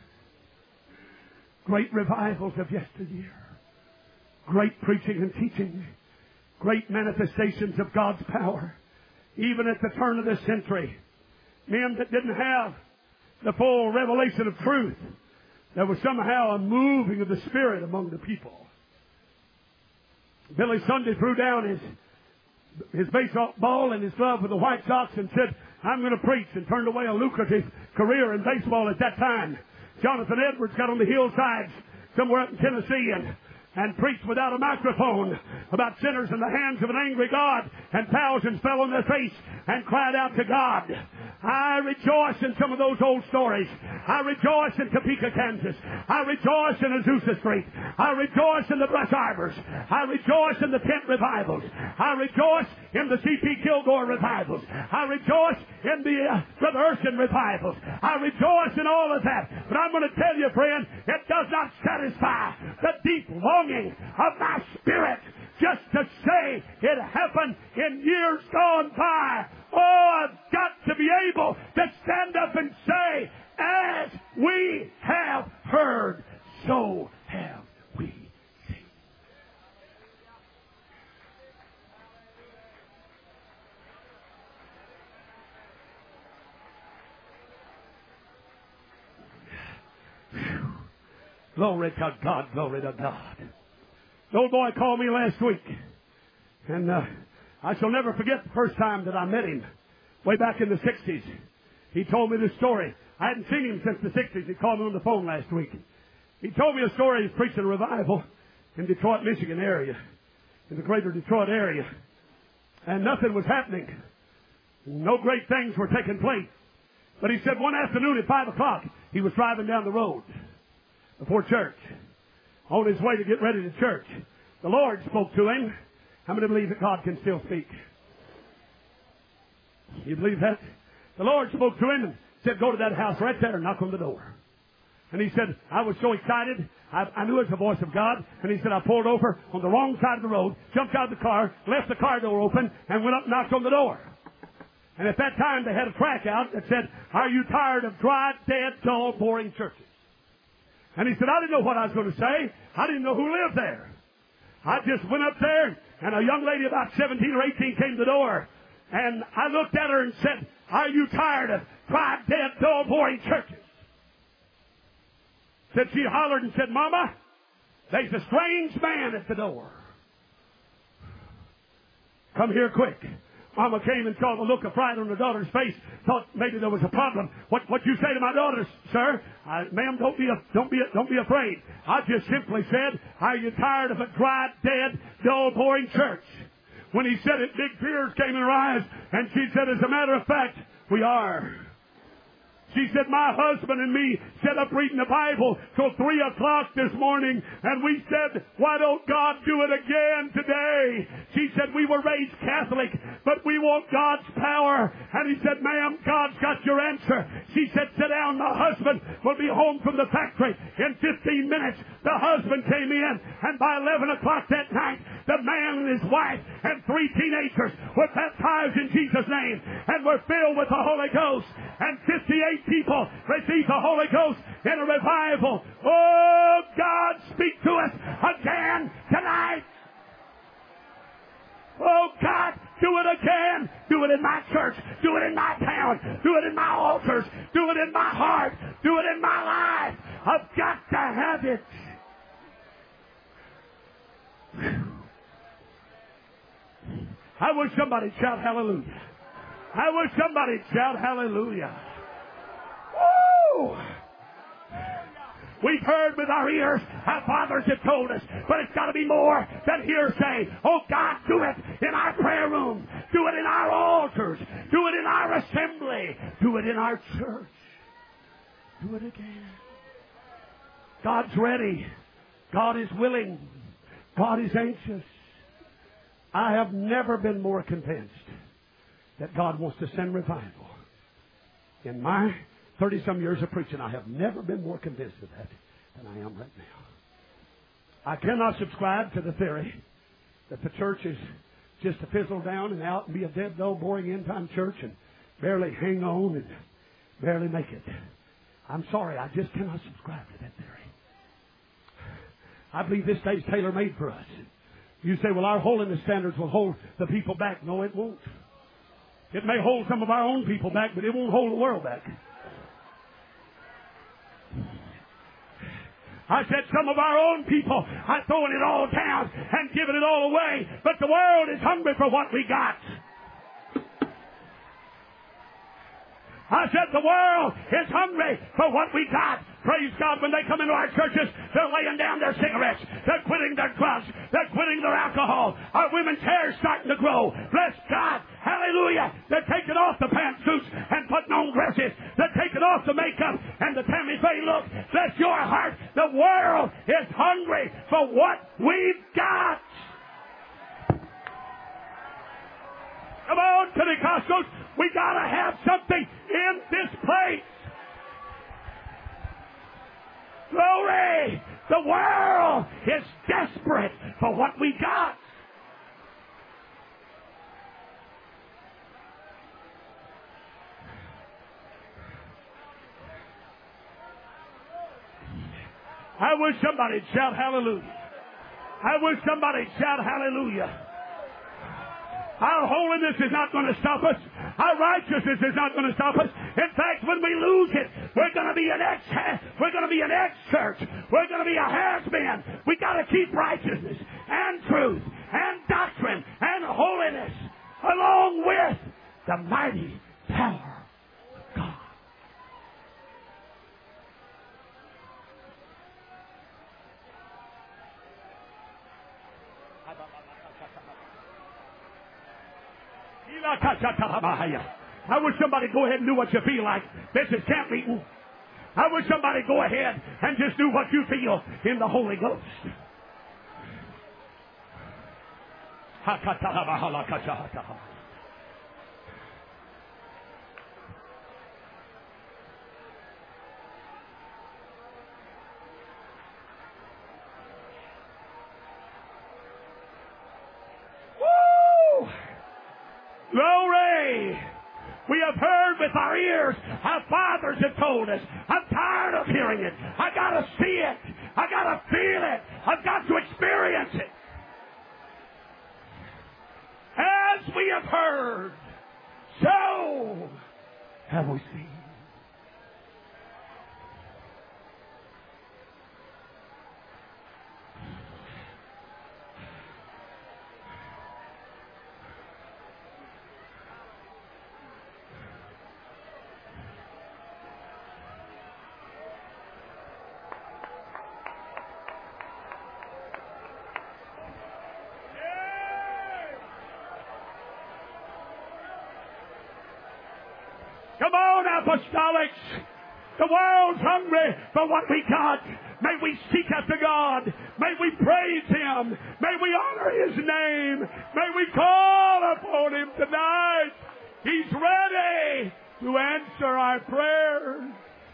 Great revivals of yesteryear. Great preaching and teaching. Great manifestations of God's power. Even at the turn of this century. Men that didn't have the full revelation of truth. There was somehow a moving of the Spirit among the people. Billy Sunday threw down his baseball and his glove with the White Sox and said, I'm going to preach, and turned away a lucrative career in baseball at that time. Jonathan Edwards got on the hillsides somewhere up in Tennessee and preached without a microphone about sinners in the hands of an angry God, and thousands fell on their face and cried out to God. I rejoice in some of those old stories. I rejoice in Topeka, Kansas. I rejoice in Azusa Street. I rejoice in the Brush Arbors. I rejoice in the tent revivals. I rejoice in the C.P. Kilgore revivals. I rejoice in the Brother Urshan revivals. I rejoice in all of that. But I'm going to tell you, friend, it does not satisfy the deep longing of my spirit just to say it happened in years gone by. Oh, I've got to be able to stand up and say, as we have heard, so have we seen. Glory to God. Glory to God. The old boy called me last week. And I shall never forget the first time that I met him, way back in the 60s. He told me this story. I hadn't seen him since the 60s. He called me on the phone last week. He told me a story. He's preaching a revival in Detroit, Michigan area, in the greater Detroit area. And nothing was happening. No great things were taking place. But he said one afternoon at 5 o'clock, he was driving down the road before church, on his way to get ready to church. The Lord spoke to him. How many believe that God can still speak? You believe that? The Lord spoke to him and said, go to that house right there and knock on the door. And he said, I was so excited, I knew it was the voice of God. And he said, I pulled over on the wrong side of the road, jumped out of the car, left the car door open, and went up and knocked on the door. And at that time, they had a track out that said, are you tired of dry, dead, dull, boring churches? And he said, I didn't know what I was going to say. I didn't know who lived there. I just went up there, and a young lady about 17 or 18 came to the door. And I looked at her and said, are you tired of dry, dead, dull, boring churches? Said she hollered and said, Mama, there's a strange man at the door. Come here quick. Mama came and saw the look of fright on her daughter's face. Thought maybe there was a problem. What you say to my daughter, sir? Ma'am, don't be afraid. I just simply said, are you tired of a dry, dead, dull, boring church? When he said it, big tears came in her eyes, and she said, as a matter of fact, we are. She said, my husband and me sat up reading the Bible till 3 o'clock this morning, and we said, why don't God do it again today? She said, we were raised Catholic, but we want God's power. And he said, ma'am, God's got your answer. She said, sit down, my husband will be home from the factory in 15 minutes. The husband came in, and by 11 o'clock that night, the man and his wife and 3 teenagers were baptized in Jesus' name and were filled with the Holy Ghost. And 58 people received the Holy Ghost in a revival. Oh, God, speak to us again tonight. Oh, God, do it again. Do it in my church. Do it in my town. Do it in my altars. Do it in my heart. Do it in my life. I've got to have it. I wish somebody shout hallelujah. I wish somebody shout hallelujah. Woo! We've heard with our ears how fathers have told us, but it's got to be more than hearsay. Oh, God, do it in our prayer room. Do it in our altars. Do it in our assembly. Do it in our church. Do it again. God's ready. God is willing. God is anxious. I have never been more convinced that God wants to send revival. In my 30-some years of preaching, I have never been more convinced of that than I am right now. I cannot subscribe to the theory that the church is just to fizzle down and out and be a dead, dull, boring end-time church and barely hang on and barely make it. I'm sorry, I just cannot subscribe to that theory. I believe this day is tailor-made for us. You say, well, our holiness standards will hold the people back. No, it won't. It may hold some of our own people back, but it won't hold the world back. I said some of our own people are throwing it all down and giving it all away, but the world is hungry for what we got. I said the world is hungry for what we got. Praise God, when they come into our churches, they're laying down their cigarettes. They're quitting their drugs. They're quitting their alcohol. Our women's hair is starting to grow. Bless God. Hallelujah. They're taking off the pantsuits and putting on dresses. They're taking off the makeup and the Tammy Faye look. Bless your heart. The world is hungry for what we've got. Come on, Pentecostals. We got to have something in this place. Glory! The world is desperate for what we got. I wish somebody'd shout hallelujah. I wish somebody'd shout hallelujah. Our holiness is not going to stop us. Our righteousness is not going to stop us. In fact, when we lose it, we're going to be an ex-church. We're going to be a has-been. We got to keep righteousness and truth and doctrine and holiness along with the mighty power of God. I wish somebody go ahead and do what you feel like. This is camp meeting. I wish somebody go ahead and just do what you feel in the Holy Ghost. Woo! Glory! We have heard with our ears. Our fathers have told us. I'm tired of hearing it. I got to see it. I got to feel it. I've got to experience it. As we have heard, so have we seen. Come on, apostolics. The world's hungry for what we got. May we seek after God. May we praise Him. May we honor His name. May we call upon Him tonight. He's ready to answer our prayers.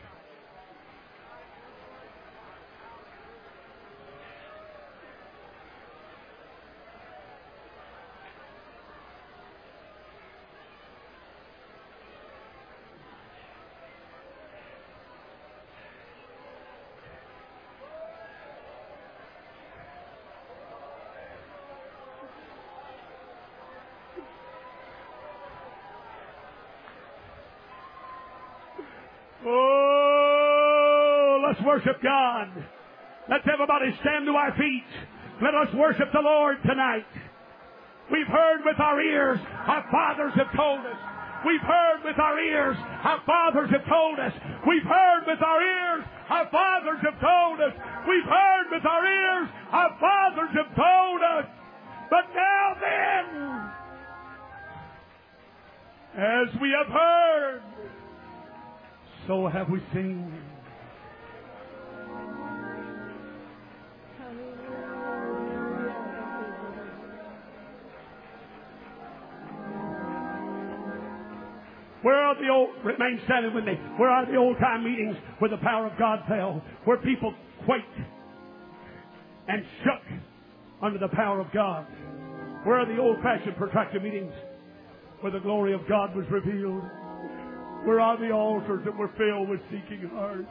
Oh, let's worship God. Let's everybody stand to our feet. Let us worship the Lord tonight. We've heard with our ears. Our fathers have told us. We've heard with our ears. Our fathers have told us. We've heard with our ears. Our fathers have told us. We've heard with our ears. Our fathers have told us. But now then, as we have heard, so have we seen. Where are the old, remain standing with me, where are the old-time meetings where the power of God fell, where people quaked and shook under the power of God? Where are the old-fashioned protracted meetings where the glory of God was revealed? Where are the altars that were filled with seeking hearts?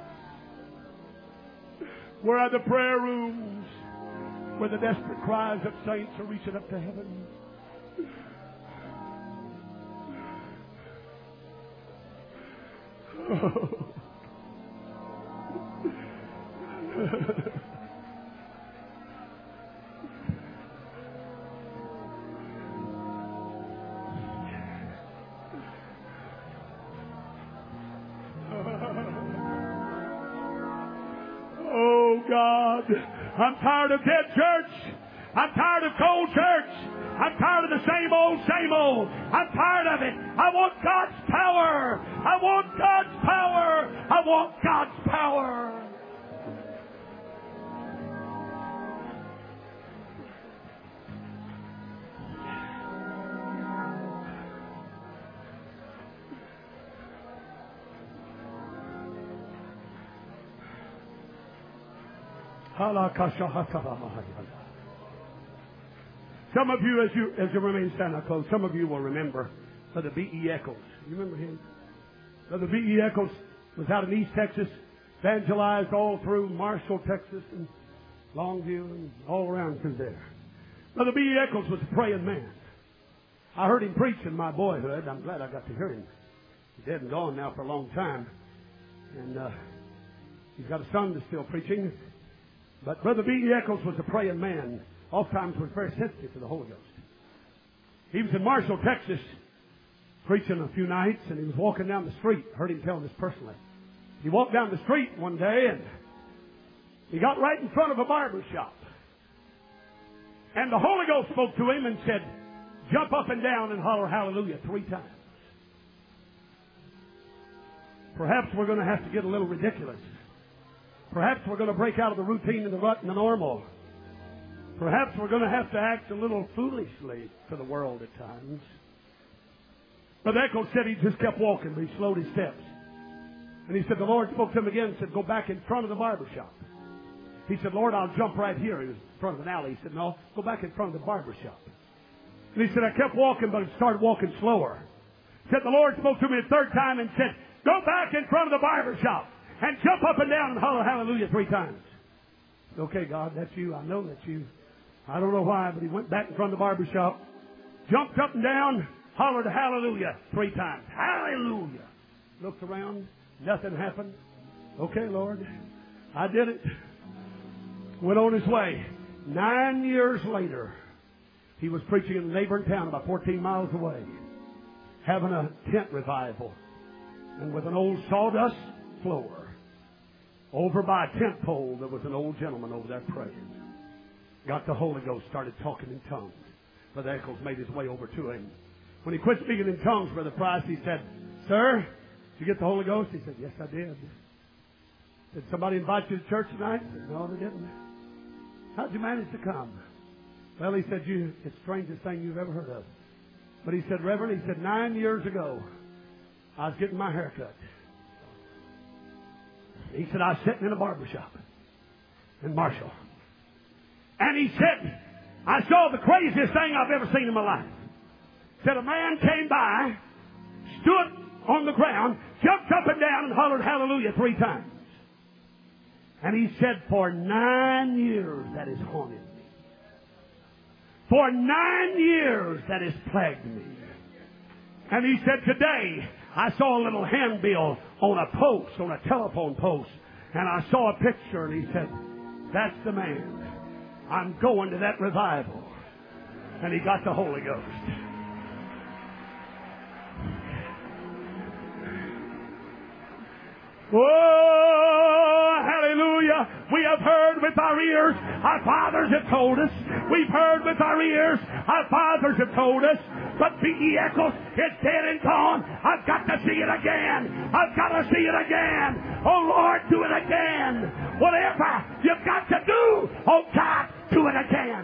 Where are the prayer rooms where the desperate cries of saints are reaching up to heaven? Oh. Oh God, I'm tired of dead church. I'm tired of cold church. I'm tired of the same old, same old. I'm tired of it. I want God's power. I want God's power. I want God's power. Some of you, as you remain standing close, some of you will remember Brother B.E. Eccles. You remember him? Brother B.E. Eccles was out in East Texas, evangelized all through Marshall, Texas, and Longview, and all around through there. Brother B.E. Eccles was a praying man. I heard him preach in my boyhood. I'm glad I got to hear him. He's dead and gone now for a long time. And he's got a son that's still preaching. But Brother B.E. Eccles was a praying man. Oftentimes was very sensitive to the Holy Ghost. He was in Marshall, Texas, preaching a few nights, and he was walking down the street. I heard him tell this personally. He walked down the street one day, and he got right in front of a barber shop. And the Holy Ghost spoke to him and said, jump up and down and holler hallelujah 3 times. Perhaps we're going to have to get a little ridiculous. Perhaps we're going to break out of the routine and the rut and the normal. Perhaps we're going to have to act a little foolishly for the world at times. Brother Eccles said he just kept walking, but he slowed his steps. And he said the Lord spoke to him again and said, go back in front of the barber shop. He said, Lord, I'll jump right here. He was in front of an alley. He said, no, go back in front of the barber shop. And he said, I kept walking, but I started walking slower. He said, the Lord spoke to me a 3rd time and said, go back in front of the barber shop and jump up and down and holler hallelujah 3 times. Okay, God, that's you. I know that's you. I don't know why, but he went back in front of the barber shop, jumped up and down, hollered hallelujah 3 times. Hallelujah. Looked around. Nothing happened. Okay, Lord. I did it. Went on his way. 9 years later, he was preaching in a neighboring town about 14 miles away, having a tent revival. And with an old sawdust floor, over by a tent pole, there was an old gentleman over there praying. Got the Holy Ghost, started talking in tongues. Brother Eccles made his way over to him. When he quit speaking in tongues, Brother Price, he said, sir, did you get the Holy Ghost? He said, yes, I did. Did somebody invite you to church tonight? He said, no, they didn't. How'd you manage to come? Well, he said, it's the strangest thing you've ever heard of. But he said, Reverend, he said, 9 years ago, I was getting my hair cut. He said, I was sitting in a barber shop in Marshall. And he said, I saw the craziest thing I've ever seen in my life. Said a man came by, stood on the ground, jumped up and down and hollered hallelujah 3 times. And he said, for 9 years that has haunted me. For 9 years that has plagued me. And he said, today I saw a little handbill on a post, on a telephone post. And I saw a picture and he said, that's the man. I'm going to that revival. And he got the Holy Ghost. Oh, hallelujah. We have heard with our ears. Our fathers have told us. We've heard with our ears. Our fathers have told us. But B.E. Eccles is dead and gone. I've got to see it again. I've got to see it again. Oh, Lord, do it again. Whatever you've got to do, oh, God, do it again.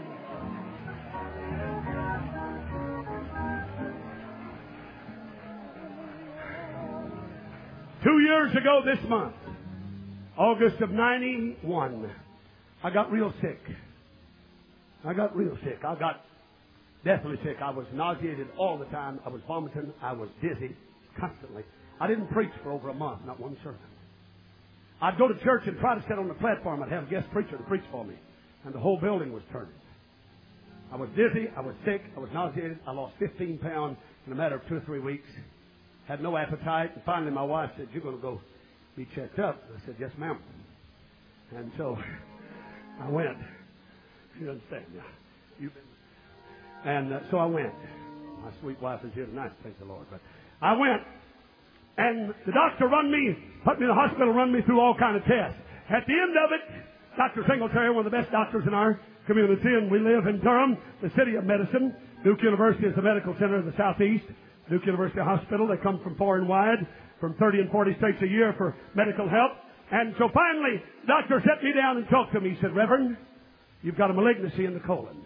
Two years ago this month, August of 91, I got real sick. I got deathly sick. I was nauseated all the time. I was vomiting. I was dizzy constantly. I didn't preach for over a month, not one sermon. I'd go to church and try to sit on the platform. I'd have a guest preacher to preach for me. And the whole building was turning. I was dizzy. I was sick. I was nauseated. I lost 15 pounds in a matter of 2 or 3 weeks. Had no appetite. And finally my wife said, you're going to go be checked up. I said, yes, ma'am. And so I went. You understand? Yeah. And so I went. My sweet wife is here tonight, thank the Lord. But I went. And the doctor put me in the hospital, run me through all kind of tests. At the end of it, Dr. Singletary, one of the best doctors in our community, and we live in Durham, the city of medicine. Duke University is the medical center of the Southeast. Duke University Hospital. They come from far and wide, from 30 and 40 states a year for medical help. And so finally, the doctor sat me down and talked to me. He said, Reverend, you've got a malignancy in the colon.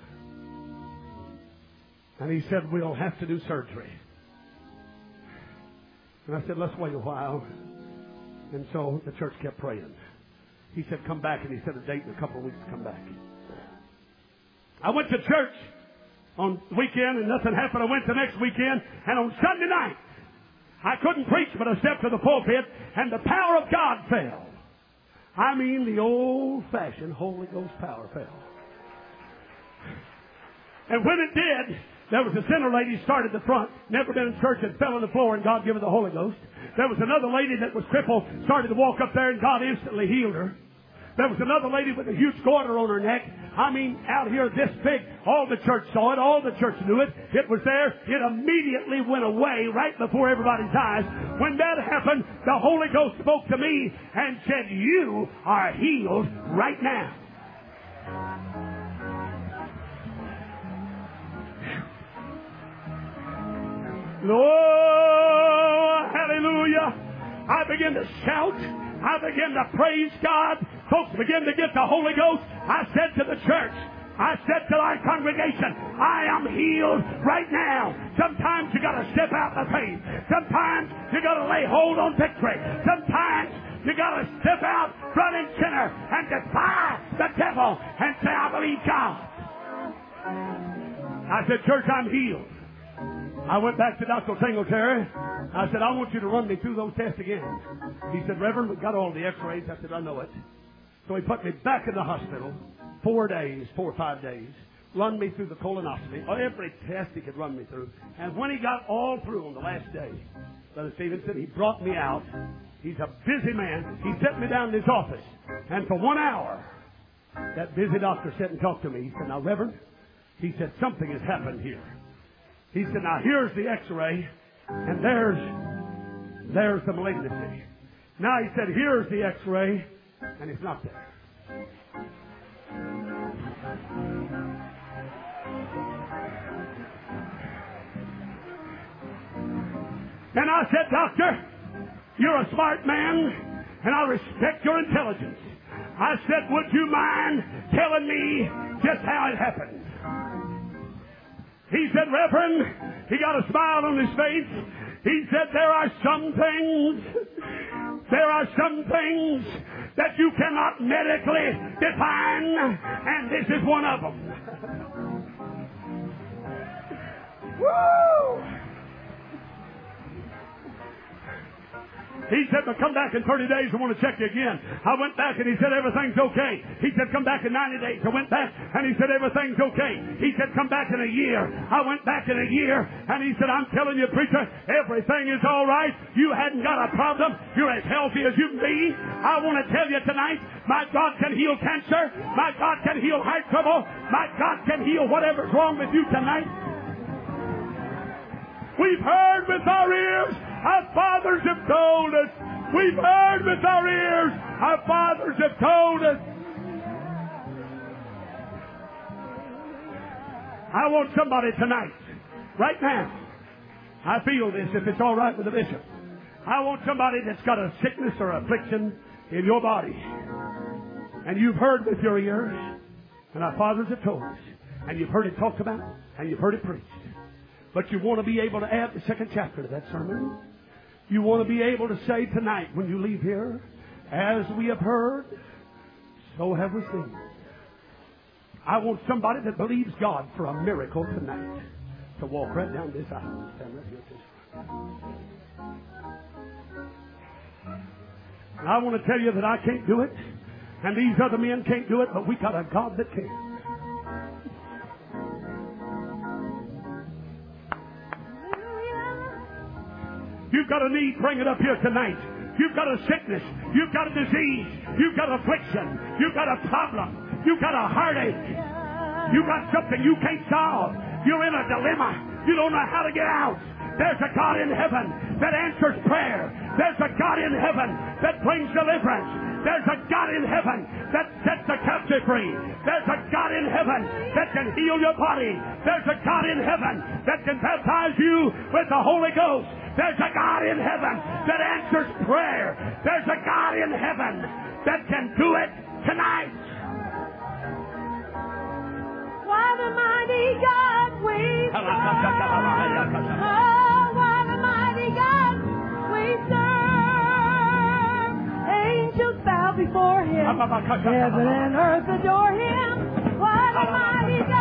And he said, we'll have to do surgery. And I said, let's wait a while. And so the church kept praying. He said, come back. And he set a date in a couple of weeks to come back. I went to church on the weekend and nothing happened. I went the next weekend, and on Sunday night, I couldn't preach, but I stepped to the pulpit and the power of God fell. I mean, the old-fashioned Holy Ghost power fell. And when it did, There was a sinner lady started the front, never been in church, and fell on the floor, and God gave her the Holy Ghost. There was another lady that was crippled, started to walk up there, and God instantly healed her. There was another lady with a huge goiter on her neck. I mean, out here this big. All the church saw it. All the church knew it. It was there. It immediately went away right before everybody's eyes. When that happened, the Holy Ghost spoke to me and said, "You are healed right now." Oh, hallelujah. I began to shout. I began to praise God. Folks began to get the Holy Ghost. I said to the church, I said to our congregation, I am healed right now. Sometimes you got to step out in faith. Sometimes you got to lay hold on victory. Sometimes you got to step out front and center and defy the devil and say, I believe God. I said, church, I'm healed. I went back to Dr. Singletary. I said, I want you to run me through those tests again. He said, Reverend, we've got all the x-rays. I said, I know it. So he put me back in the hospital 4 or 5 days, run me through the colonoscopy, every test he could run me through. And when he got all through on the last day, Brother Stevenson, he brought me out. He's a busy man. He set me down in his office. And for 1 hour, that busy doctor sat and talked to me. He said, now, Reverend, he said, something has happened here. He said, now, here's the x-ray, and there's the malignancy. Now, he said, here's the x-ray, and it's not there. And I said, Doctor, you're a smart man, and I respect your intelligence. I said, would you mind telling me just how it happened? He said, Reverend, he got a smile on his face. He said, there are some things that you cannot medically define, and this is one of them. Woo! He said, but come back in 30 days. I want to check you again. I went back and he said, everything's okay. He said, come back in 90 days. I went back and he said, everything's okay. He said, come back in a year. I went back in a year and he said, I'm telling you, preacher, everything is all right. You hadn't got a problem. You're as healthy as you can be. I want to tell you tonight, my God can heal cancer. My God can heal heart trouble. My God can heal whatever's wrong with you tonight. We've heard with our ears. Our fathers have told us. We've heard with our ears. Our fathers have told us. I want somebody tonight, right now. I feel this, if it's all right with the bishop. I want somebody that's got a sickness or affliction in your body. And you've heard with your ears. And our fathers have told us. And you've heard it talked about. And you've heard it preached. But you want to be able to add the second chapter to that sermon. You want to be able to say tonight when you leave here, as we have heard, so have we seen. I want somebody that believes God for a miracle tonight to walk right down this aisle. Stand right here. And I want to tell you that I can't do it, and these other men can't do it, but we got a God that can. You've got a need, bring it up here tonight. You've got a sickness. You've got a disease. You've got affliction. You've got a problem. You've got a heartache. You've got something you can't solve. You're in a dilemma. You don't know how to get out. There's a God in heaven that answers prayer. There's a God in heaven that brings deliverance. There's a God in heaven that sets the captive free. There's a God in heaven that can heal your body. There's a God in heaven that can baptize you with the Holy Ghost. There's a God in heaven that answers prayer. There's a God in heaven that can do it tonight. What a mighty God we serve. Oh, what a mighty God we serve. Angels bow before him. Heaven and earth adore him. What a mighty God.